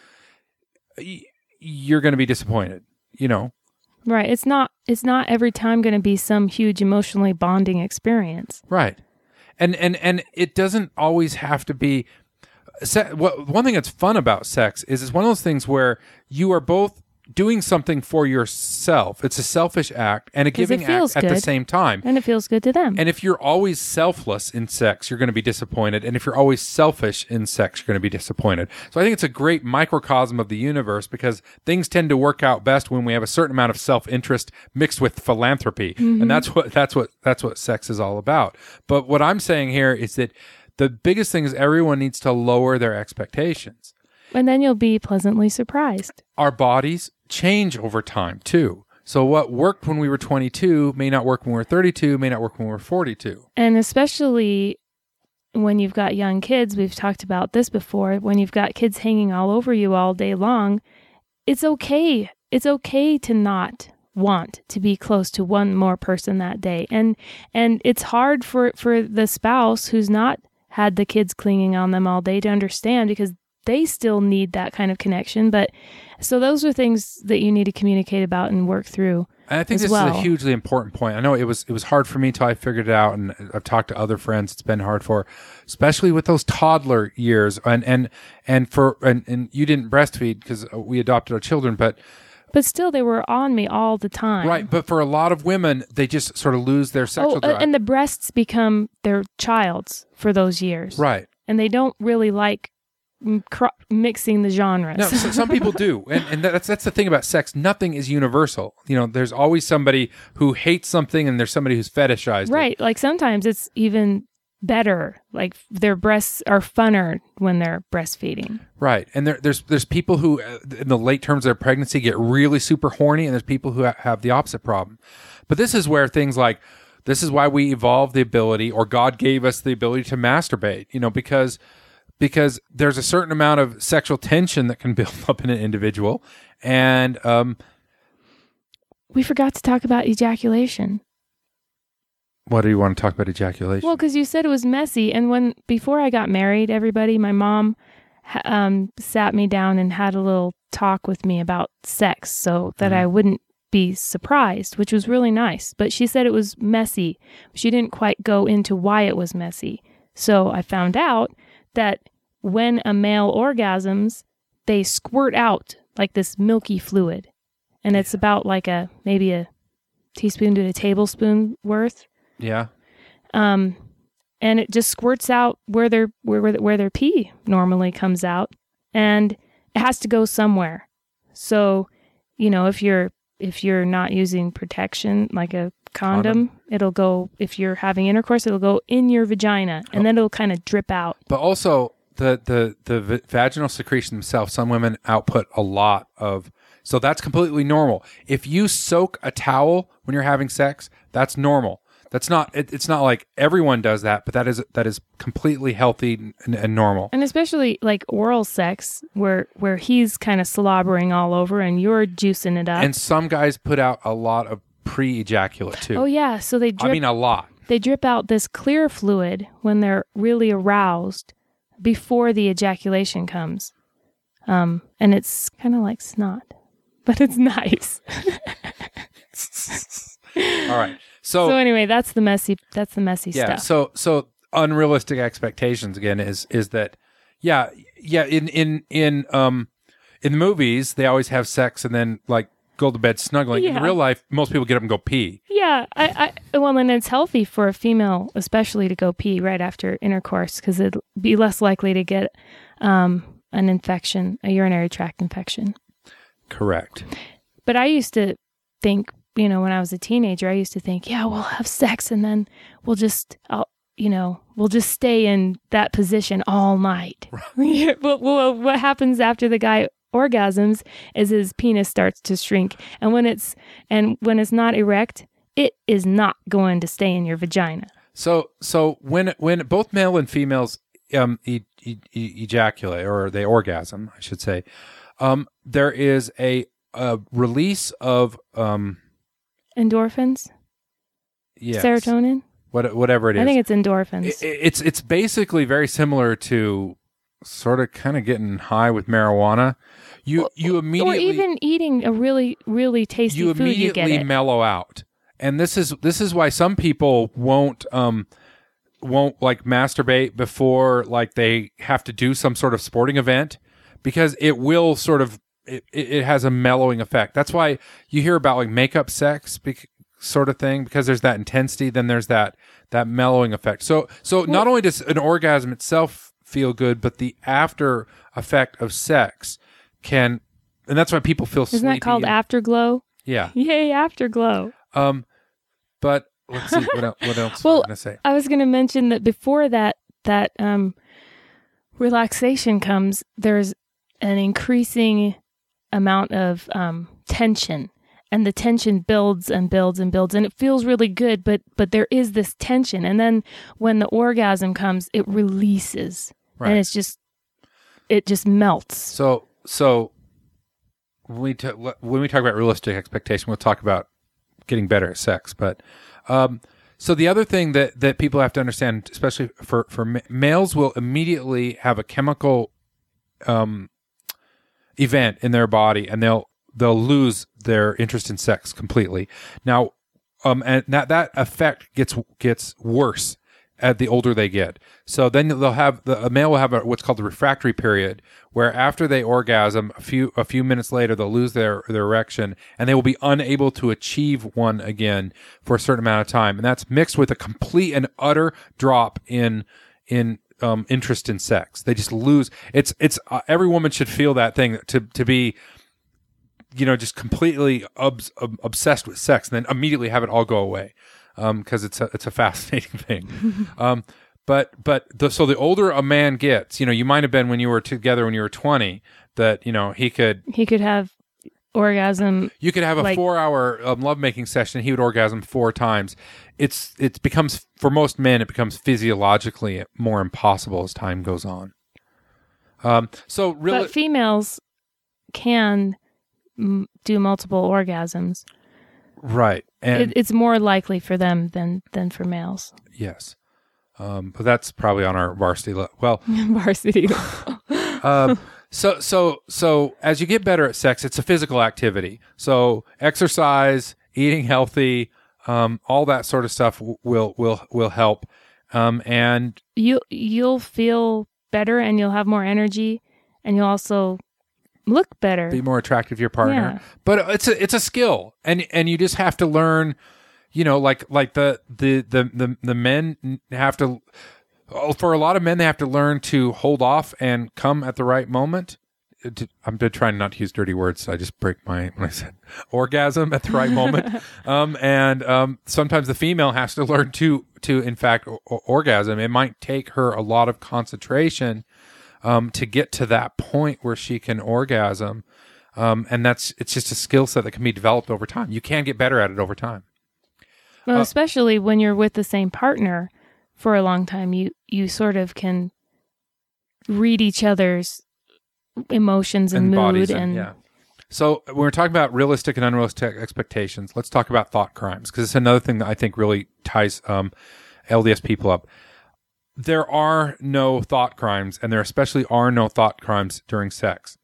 you're going to be disappointed, Right. It's not every time going to be some huge emotionally bonding experience. Right. And it doesn't always have to be one thing that's fun about sex is it's one of those things where you are both doing something for yourself. It's a selfish act and a giving act at the same time. And it feels good to them. And if you're always selfless in sex, you're going to be disappointed. And if you're always selfish in sex, you're going to be disappointed. So I think it's a great microcosm of the universe because things tend to work out best when we have a certain amount of self-interest mixed with philanthropy. Mm-hmm. And that's what sex is all about. But what I'm saying here is that the biggest thing is everyone needs to lower their expectations. And then you'll be pleasantly surprised. Our bodies change over time, too. So what worked when we were 22 may not work when we're 32, may not work when we're 42. And especially when you've got young kids, we've talked about this before, when you've got kids hanging all over you all day long, it's okay. It's okay to not want to be close to one more person that day. And it's hard for the spouse who's not had the kids clinging on them all day to understand because they still need that kind of connection. But so those are things that you need to communicate about and work through. And I think this is a hugely important point. I know it was hard for me until I figured it out, and I've talked to other friends it's been hard for, especially with those toddler years. And you didn't breastfeed because we adopted our children, but still they were on me all the time. Right, but for a lot of women, they just sort of lose their sexual drive. And the breasts become their child's for those years. Right. And they don't really like mixing the genres. No, some people do, and that's the thing about sex. Nothing is universal. There's always somebody who hates something, and there's somebody who's fetishized. Right, it. Like sometimes it's even better. Like their breasts are funner when they're breastfeeding. Right, and there's people who in the late terms of their pregnancy get really super horny, and there's people who have the opposite problem. But this is where things like this is why we evolved the ability, or God gave us the ability to masturbate. Because there's a certain amount of sexual tension that can build up in an individual. And we forgot to talk about ejaculation. What do you want to talk about ejaculation? Well, because you said it was messy. And before I got married, my mom sat me down and had a little talk with me about sex so that I wouldn't be surprised, which was really nice. But she said it was messy. She didn't quite go into why it was messy. So I found out that when a male orgasms, they squirt out like this milky fluid. And it's about like maybe a teaspoon to a tablespoon worth. Yeah. And it just squirts out where their pee normally comes out. And it has to go somewhere. So, if you're not using protection like a condom, it'll go, if you're having intercourse, it'll go in your vagina and then it'll kind of drip out. But also the vaginal secretion themselves, some women output a lot of, so that's completely normal. If you soak a towel when you're having sex, that's normal. That's not. It's not like everyone does that, but that is completely healthy and normal. And especially like oral sex, where he's kind of slobbering all over and you're juicing it up. And some guys put out a lot of pre-ejaculate too. Oh yeah, so they drip. I mean, a lot. They drip out this clear fluid when they're really aroused before the ejaculation comes, and it's kind of like snot, but it's nice. All right. So anyway, that's the messy yeah. stuff. So unrealistic expectations again is that in the movies they always have sex and then like go to bed snuggling. In Yeah. real life, most people get up and go pee. Yeah, well, and it's healthy for a female, especially to go pee right after intercourse, because it'd be less likely to get an infection, a urinary tract infection. Correct. But I used to think, when I was a teenager, I used to think, yeah, we'll have sex and then we'll just stay in that position all night. Well, what happens after the guy orgasms is his penis starts to shrink, and when it's not erect, it is not going to stay in your vagina. So when both male and females ejaculate, or they orgasm, I should say, there is a release of Endorphins, yes, serotonin. whatever it is. I think it's endorphins. It's basically very similar to sort of kind of getting high with marijuana. You immediately, or even eating a really, really tasty you food, you get immediately it. mellow out. And this is why some people won't like masturbate before like they have to do some sort of sporting event, because it will sort of it has a mellowing effect. That's why you hear about like makeup sex sort of thing, because there's that intensity, then there's that mellowing effect. So not only does an orgasm itself feel good, but the after effect of sex can, and that's why people feel sleepy. Isn't that called afterglow? Yeah. Yay, afterglow. But let's see what else Well, was I going to say. I was going to mention that before that relaxation comes, there's an increasing amount of tension, and the tension builds and builds and builds, and it feels really good, but there is this tension, and then when the orgasm comes, it releases, Right. and it just melts. So when we talk about realistic expectation, we'll talk about getting better at sex. But so the other thing that people have to understand, especially for males, will immediately have a chemical event in their body, and they'll lose their interest in sex completely. Now, and that effect gets worse at the older they get. So then they'll have a male will have what's called the refractory period, where after they orgasm, a few minutes later they'll lose their erection, and they will be unable to achieve one again for a certain amount of time. And that's mixed with a complete and utter drop in interest in sex. They just lose. It's every woman should feel that thing to be, just completely obsessed with sex, and then immediately have it all go away. Because it's a fascinating thing. So the older a man gets, you might have been when you were together when you were 20, that he could have orgasm. You could have a 4-hour lovemaking session. He would orgasm 4 times. It becomes, for most men, it becomes physiologically more impossible as time goes on. So really, but females can do multiple orgasms. Right. And it's more likely for them than for males. Yes. But that's probably on our varsity level. Well, varsity. So as you get better at sex, it's a physical activity. So exercise, eating healthy, all that sort of stuff will help. And you'll feel better, and you'll have more energy, and you'll also look better, be more attractive to your partner. Yeah. But it's a skill, and you just have to learn, like the men have to, for a lot of men, they have to learn to hold off and come at the right moment. I'm trying not to use dirty words, so I just break when I said orgasm at the right moment. And sometimes the female has to learn to in fact orgasm. It might take her a lot of concentration to get to that point where she can orgasm. And it's just a skill set that can be developed over time. You can get better at it over time. Well, especially when you're with the same partner for a long time, you sort of can read each other's emotions and mood bodies and yeah. So when we're talking about realistic and unrealistic expectations, let's talk about thought crimes, because it's another thing that I think really ties LDS people up. There are no thought crimes, and there especially are no thought crimes during sex.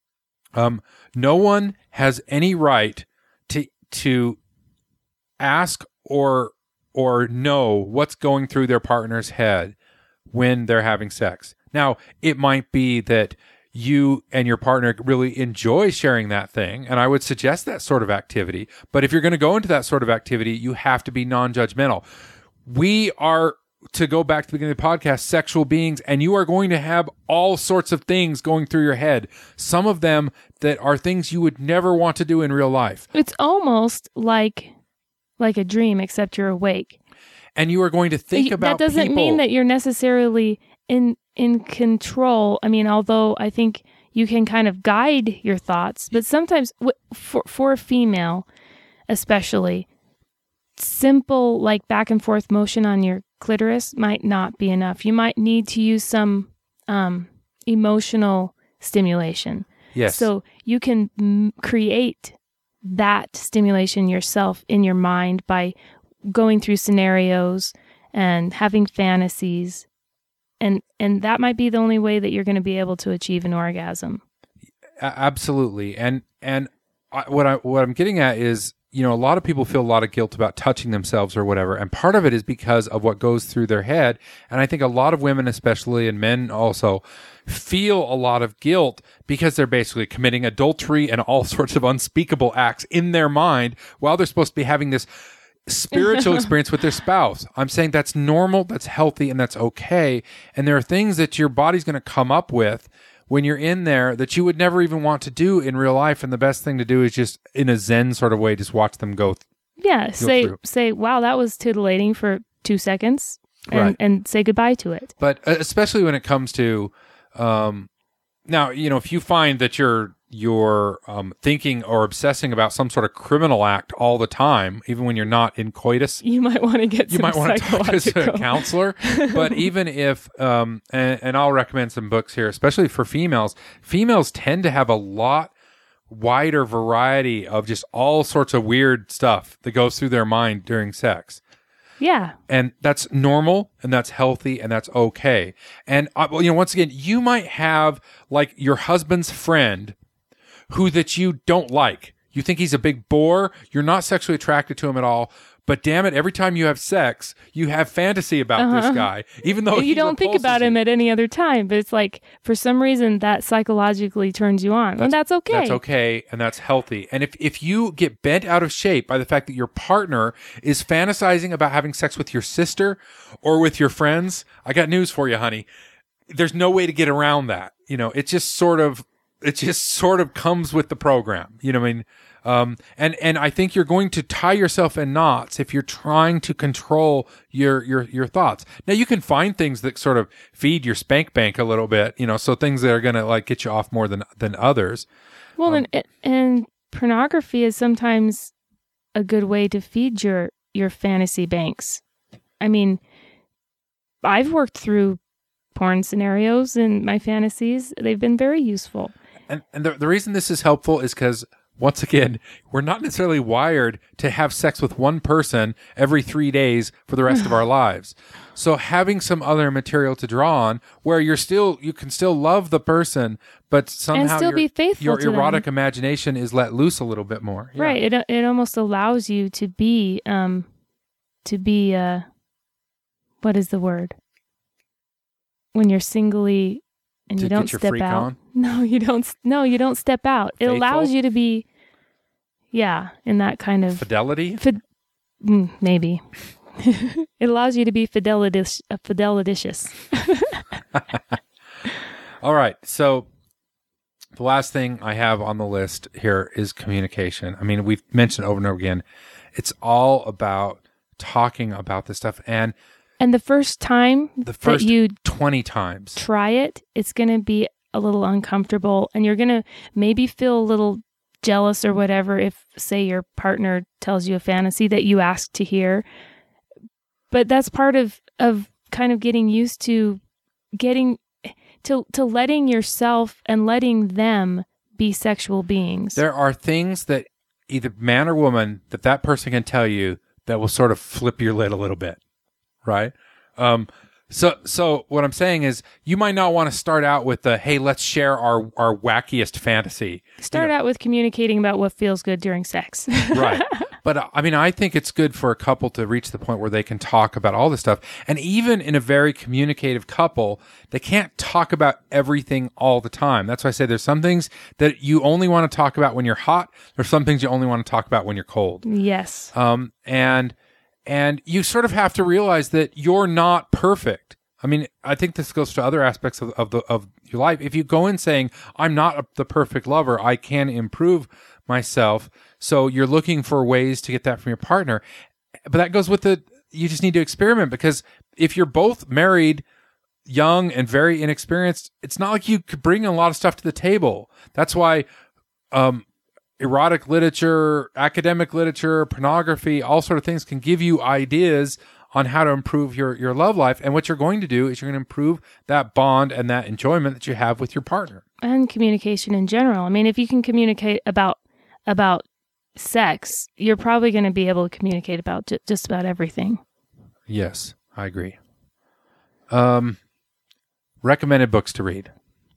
No one has any right to ask or know what's going through their partner's head when they're having sex. Now, it might be that you and your partner really enjoy sharing that thing, and I would suggest that sort of activity. But if you're going to go into that sort of activity, you have to be non-judgmental. We are, to go back to the beginning of the podcast, sexual beings, and you are going to have all sorts of things going through your head. Some of them that are things you would never want to do in real life. it's almost like a dream, except you're awake. And you are going to think about that doesn't people. mean that you're necessarily in control. I mean, although I think you can kind of guide your thoughts, but sometimes for a female, especially, simple like back and forth motion on your clitoris might not be enough. You might need to use some emotional stimulation. Yes. So you can create that stimulation yourself in your mind by going through scenarios and having fantasies. And that might be the only way that you're going to be able to achieve an orgasm. Absolutely. And what I'm getting at is, a lot of people feel a lot of guilt about touching themselves or whatever. And part of it is because of what goes through their head. And I think a lot of women especially, and men also, feel a lot of guilt because they're basically committing adultery and all sorts of unspeakable acts in their mind while they're supposed to be having this spiritual experience with their spouse. I'm saying that's normal, that's healthy, and that's okay. And there are things that your body's going to come up with when you're in there that you would never even want to do in real life. And the best thing to do is just in a Zen sort of way, just watch them go. Say, wow, that was titillating for 2 seconds and say goodbye to it. But especially when it comes to, now, if you find that you're thinking or obsessing about some sort of criminal act all the time, even when you're not in coitus, you might want to get you might want to talk to a counselor. But even if, and I'll recommend some books here, especially for females. Females tend to have a lot wider variety of just all sorts of weird stuff that goes through their mind during sex. Yeah. And that's normal, and that's healthy, and that's okay. And, once again, you might have like your husband's friend who that you don't like. You think he's a big bore. You're not sexually attracted to him at all. But damn it, every time you have sex, you have fantasy about this guy, even though you don't think about him at any other time. But it's like, for some reason, that psychologically turns you on. And that's okay. That's okay, and that's healthy. And if you get bent out of shape by the fact that your partner is fantasizing about having sex with your sister or with your friends, I got news for you, honey. There's no way to get around that. It just sort of comes with the program. You know what I mean? And I think you're going to tie yourself in knots if you're trying to control your thoughts. Now you can find things that sort of feed your spank bank a little bit, so things that are going to like get you off more than others. Well, and pornography is sometimes a good way to feed your fantasy banks. I mean, I've worked through porn scenarios in my fantasies. They've been very useful. And the reason this is helpful is because, once again, we're not necessarily wired to have sex with one person every 3 days for the rest of our lives. So having some other material to draw on where you can still love the person, but somehow and still be faithful your to erotic them. imagination is let loose a little bit more. Yeah. Right. It almost allows you to be what is the word? When you're singly and To you don't get your step freak out. on? No, you don't. No, you don't step out. It Faithful? allows you to be, in that kind of Fidelity? maybe. It allows you to be fideliticious. All right. So the last thing I have on the list here is communication. I mean, we've mentioned over and over again, it's all about talking about this stuff. And the first time that you 20 times try it, it's going to be a little uncomfortable, and you're going to maybe feel a little jealous or whatever if, say, your partner tells you a fantasy that you ask to hear. But that's part of kind of getting used to getting to letting yourself and letting them be sexual beings. There are things that either man or woman that person can tell you that will sort of flip your lid a little bit, right? So what I'm saying is you might not want to start out with the, hey, let's share our wackiest fantasy. Start out with communicating about what feels good during sex. Right. But I mean, I think it's good for a couple to reach the point where they can talk about all this stuff. And even in a very communicative couple, they can't talk about everything all the time. That's why I say there's some things that you only want to talk about when you're hot. There's some things you only want to talk about when you're cold. Yes. And you sort of have to realize that you're not perfect. I mean, I think this goes to other aspects of your life. If you go in saying, I'm not the perfect lover, I can improve myself. So you're looking for ways to get that from your partner. But that goes with you just need to experiment, because if you're both married, young and very inexperienced, it's not like you could bring a lot of stuff to the table. That's why, erotic literature, academic literature, pornography, all sort of things can give you ideas on how to improve your love life. And what you're going to do is you're going to improve that bond and that enjoyment that you have with your partner. And communication in general. I mean, if you can communicate about sex, you're probably going to be able to communicate about just about everything. Yes, I agree. Recommended books to read.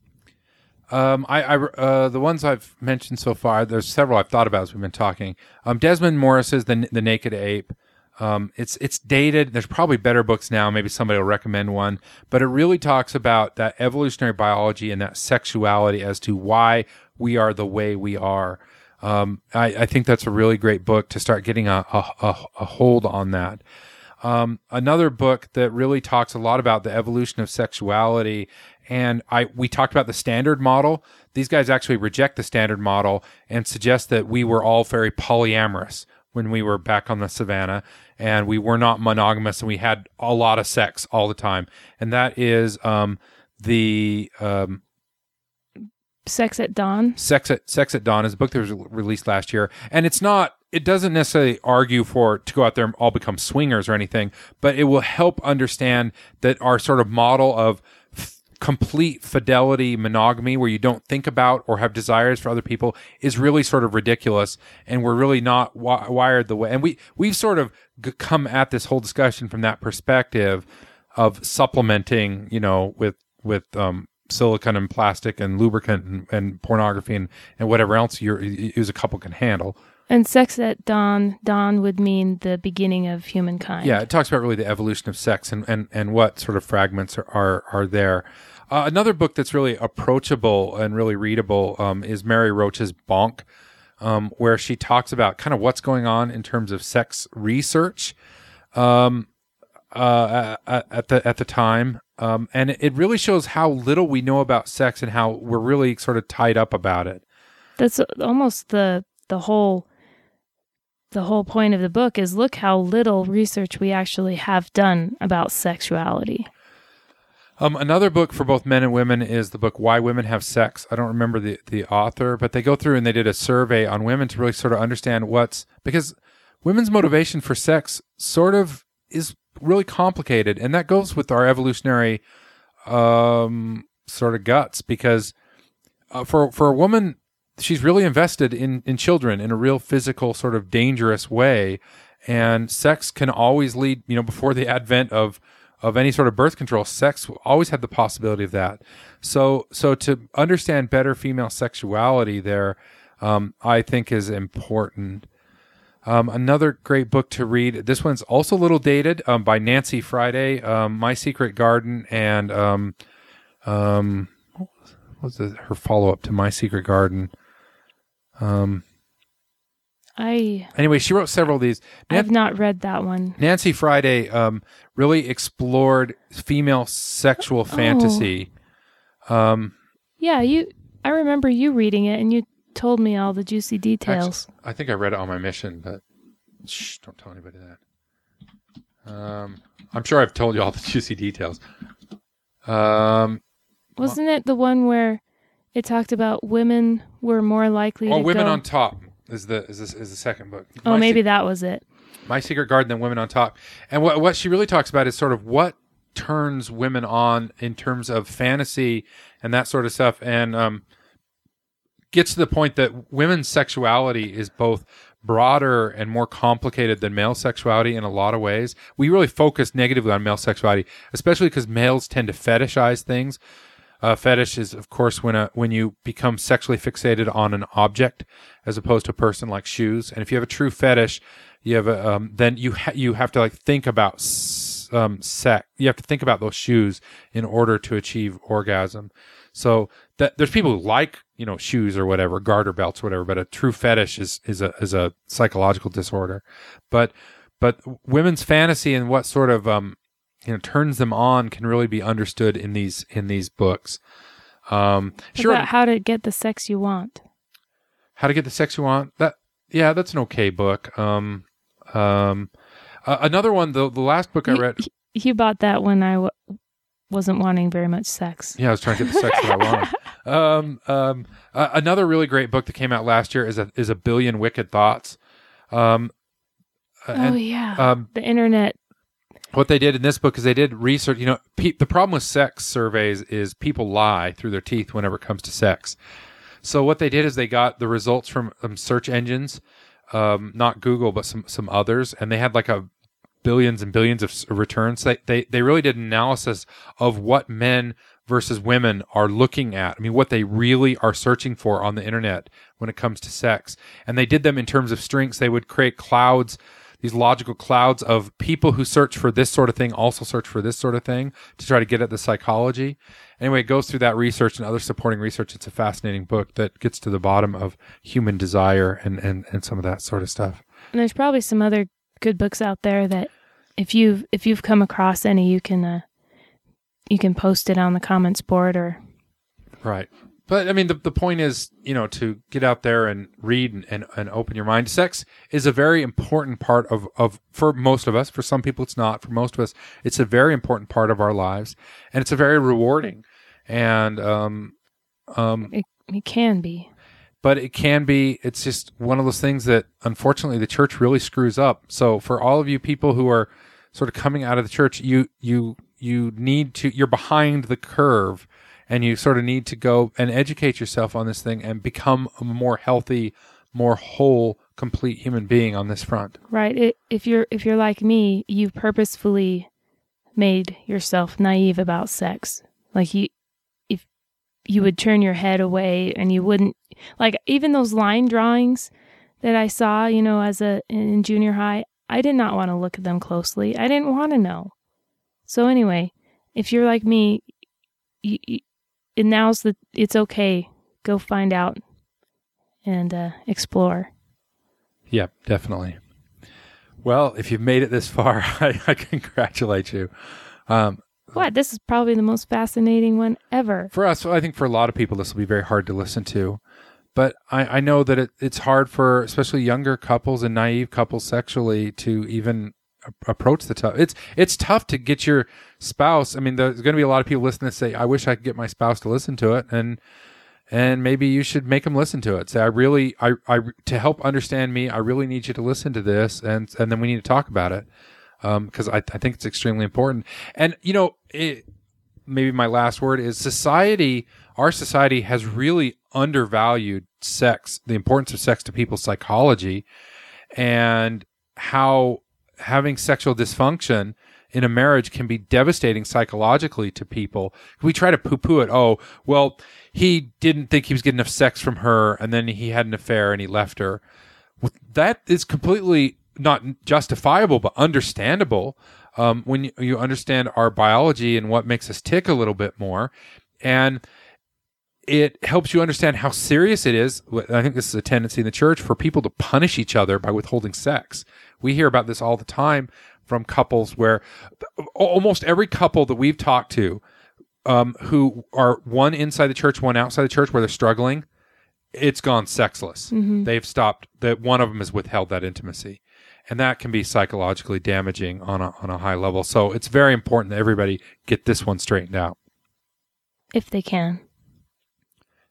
The ones I've mentioned so far, there's several I've thought about as we've been talking. Desmond Morris's The Naked Ape. It's dated. There's probably better books now. Maybe somebody will recommend one, but it really talks about that evolutionary biology and that sexuality as to why we are the way we are. I think that's a really great book to start getting a hold on that. Another book that really talks a lot about the evolution of sexuality, and we talked about the standard model. These guys actually reject the standard model and suggest that we were all very polyamorous when we were back on the savannah, and we were not monogamous, and we had a lot of sex all the time. And that is the Sex at Dawn. Sex at Dawn is a book that was released last year, and it doesn't necessarily argue to go out there and all become swingers or anything, but it will help understand that our sort of model of complete fidelity monogamy, where you don't think about or have desires for other people, is really sort of ridiculous, and we're really not wired the way. And we've sort of come at this whole discussion from that perspective of supplementing, with silicone and plastic and lubricant and pornography and whatever else you as a couple can handle. And Sex at Dawn would mean the beginning of humankind. Yeah, it talks about really the evolution of sex and what sort of fragments are there. Another book that's really approachable and really readable is Mary Roach's Bonk, where she talks about kind of what's going on in terms of sex research at the time. And it really shows how little we know about sex and how we're really sort of tied up about it. That's almost the whole point of the book is look how little research we actually have done about sexuality. Another book for both men and women is the book Why Women Have Sex. I don't remember the author, but they go through and they did a survey on women to really sort of understand because women's motivation for sex sort of is really complicated, and that goes with our evolutionary sort of guts, because for a woman, she's really invested in children in a real physical sort of dangerous way, and sex can always lead, before the advent of any sort of birth control, sex always had the possibility of that. So to understand better female sexuality there, I think is important. Another great book to read, this one's also a little dated, by Nancy Friday, My Secret Garden, and what was her follow-up to My Secret Garden? Anyway, she wrote several of these. I've not read that one. Nancy Friday really explored female sexual fantasy. Yeah, I remember you reading it, and you told me all the juicy details. Actually, I think I read it on my mission, but don't tell anybody that. I'm sure I've told you all the juicy details. Wasn't it the one where it talked about women were more likely Or to Women go. on Top is the second book. Oh, maybe that was it. My Secret Garden and Women on Top. And what she really talks about is sort of what turns women on in terms of fantasy and that sort of stuff, and gets to the point that women's sexuality is both broader and more complicated than male sexuality in a lot of ways. We really focus negatively on male sexuality, especially because males tend to fetishize things. Fetish is, of course, when you become sexually fixated on an object as opposed to a person, like shoes. And if you have a true fetish, you have then you have to like think about sex. You have to think about those shoes in order to achieve orgasm. So that there's people who like, shoes or whatever, garter belts or whatever, but a true fetish is a psychological disorder. But women's fantasy and what sort of turns them on can really be understood in these books. About how to get the sex you want. How to get the sex you want. That's an okay book. Another one, the last book I read. You bought that when I wasn't wanting very much sex. Yeah, I was trying to get the sex that I wanted. Another really great book that came out last year is A Billion Wicked Thoughts. The internet. What they did in this book is they did research. The problem with sex surveys is people lie through their teeth whenever it comes to sex. So what they did is they got the results from search engines, not Google, but some others, and they had like billions and billions of returns. They really did an analysis of what men versus women are looking at. I mean, what they really are searching for on the internet when it comes to sex. And they did them in terms of strengths. They would create clouds, these logical clouds of people who search for this sort of thing also search for this sort of thing to try to get at the psychology. Anyway, it goes through that research and other supporting research. It's a fascinating book that gets to the bottom of human desire and some of that sort of stuff. And there's probably some other good books out there that if you've come across any, you can post it on the comments board or right. But I mean, the point is, to get out there and read and open your mind. Sex is a very important part of for most of us. For some people, it's not. For most of us, it's a very important part of our lives, and it's a very rewarding. And it can be. But it can be. It's just one of those things that, unfortunately, the church really screws up. So for all of you people who are sort of coming out of the church, you need to. You're behind the curve. And you sort of need to go and educate yourself on this thing and become a more healthy, more whole, complete human being on this front. Right. If you're like me, you purposefully made yourself naive about sex. Like if you would turn your head away and you wouldn't, like even those line drawings that I saw, in junior high, I did not want to look at them closely. I didn't want to know. So anyway, if you're like me, it's okay. Go find out and explore. Yeah, definitely. Well, if you've made it this far, I congratulate you. This is probably the most fascinating one ever. For us, I think for a lot of people, this will be very hard to listen to. But I know that it's hard for especially younger couples and naive couples sexually to even approach the tough. It's tough to get your spouse. I mean, there's going to be a lot of people listening that say, "I wish I could get my spouse to listen to it," and maybe you should make them listen to it. Say, I to help understand me, I really need you to listen to this, and then we need to talk about it because I think it's extremely important. And maybe my last word is society. Our society has really undervalued sex, the importance of sex to people's psychology, and how having sexual dysfunction in a marriage can be devastating psychologically to people. We try to poo-poo it. Oh, well, he didn't think he was getting enough sex from her, and then he had an affair and he left her. That is completely not justifiable, but understandable when you understand our biology and what makes us tick a little bit more. And it helps you understand how serious it is. I think this is a tendency in the church for people to punish each other by withholding sex. We hear about this all the time from couples where almost every couple that we've talked to who are one inside the church, one outside the church where they're struggling, it's gone sexless. Mm-hmm. They've stopped. That one of them has withheld that intimacy. And that can be psychologically damaging on a high level. So it's very important that everybody get this one straightened out. If they can.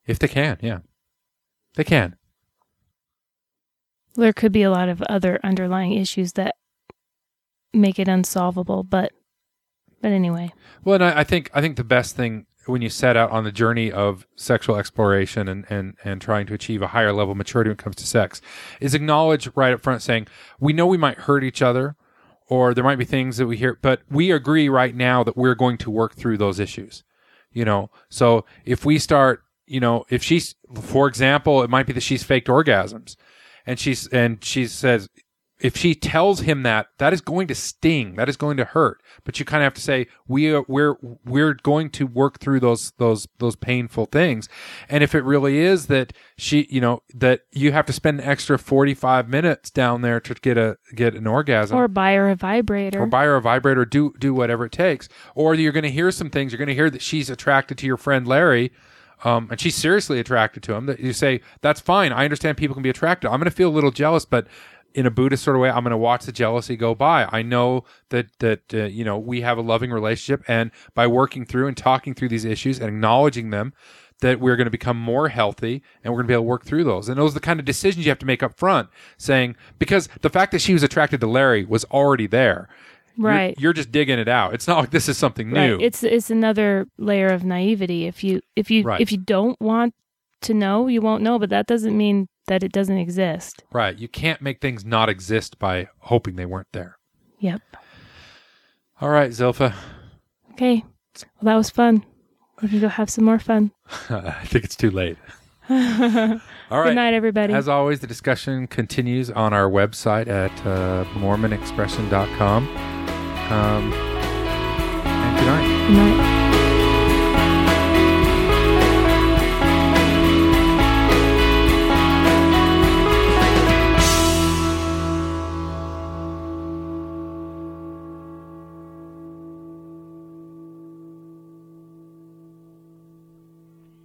If they can, yeah. They can. There could be a lot of other underlying issues that make it unsolvable, but anyway. Well, and I think the best thing when you set out on the journey of sexual exploration and trying to achieve a higher level of maturity when it comes to sex is acknowledge right up front saying, we know we might hurt each other or there might be things that we hear, but we agree right now that we're going to work through those issues. So if we start, if she's, for example, it might be that she's faked orgasms and she says, if she tells him that is going to sting, that is going to hurt, but you kind of have to say we're going to work through those painful things, and if it really is that that you have to spend an extra 45 minutes down there to get an orgasm, or buy her a vibrator, do whatever it takes, or you're going to hear some things. You're going to hear that she's attracted to your friend Larry. And she's seriously attracted to him. That you say, that's fine. I understand people can be attracted. I'm going to feel a little jealous, but in a Buddhist sort of way, I'm going to watch the jealousy go by. I know that we have a loving relationship, and by working through and talking through these issues and acknowledging them, that we're going to become more healthy, and we're going to be able to work through those. And those are the kind of decisions you have to make up front, saying, because the fact that she was attracted to Larry was already there. Right. You're just digging it out. It's not like this is something new. Right. It's another layer of naivety. If you don't want to know, you won't know, but that doesn't mean that it doesn't exist. Right. You can't make things not exist by hoping they weren't there. Yep. All right, Zilpha. Okay. Well, that was fun. We can go have some more fun. I think it's too late. All right. Good night, everybody. As always, the discussion continues on our website at mormonexpression.com. And good night. Good night.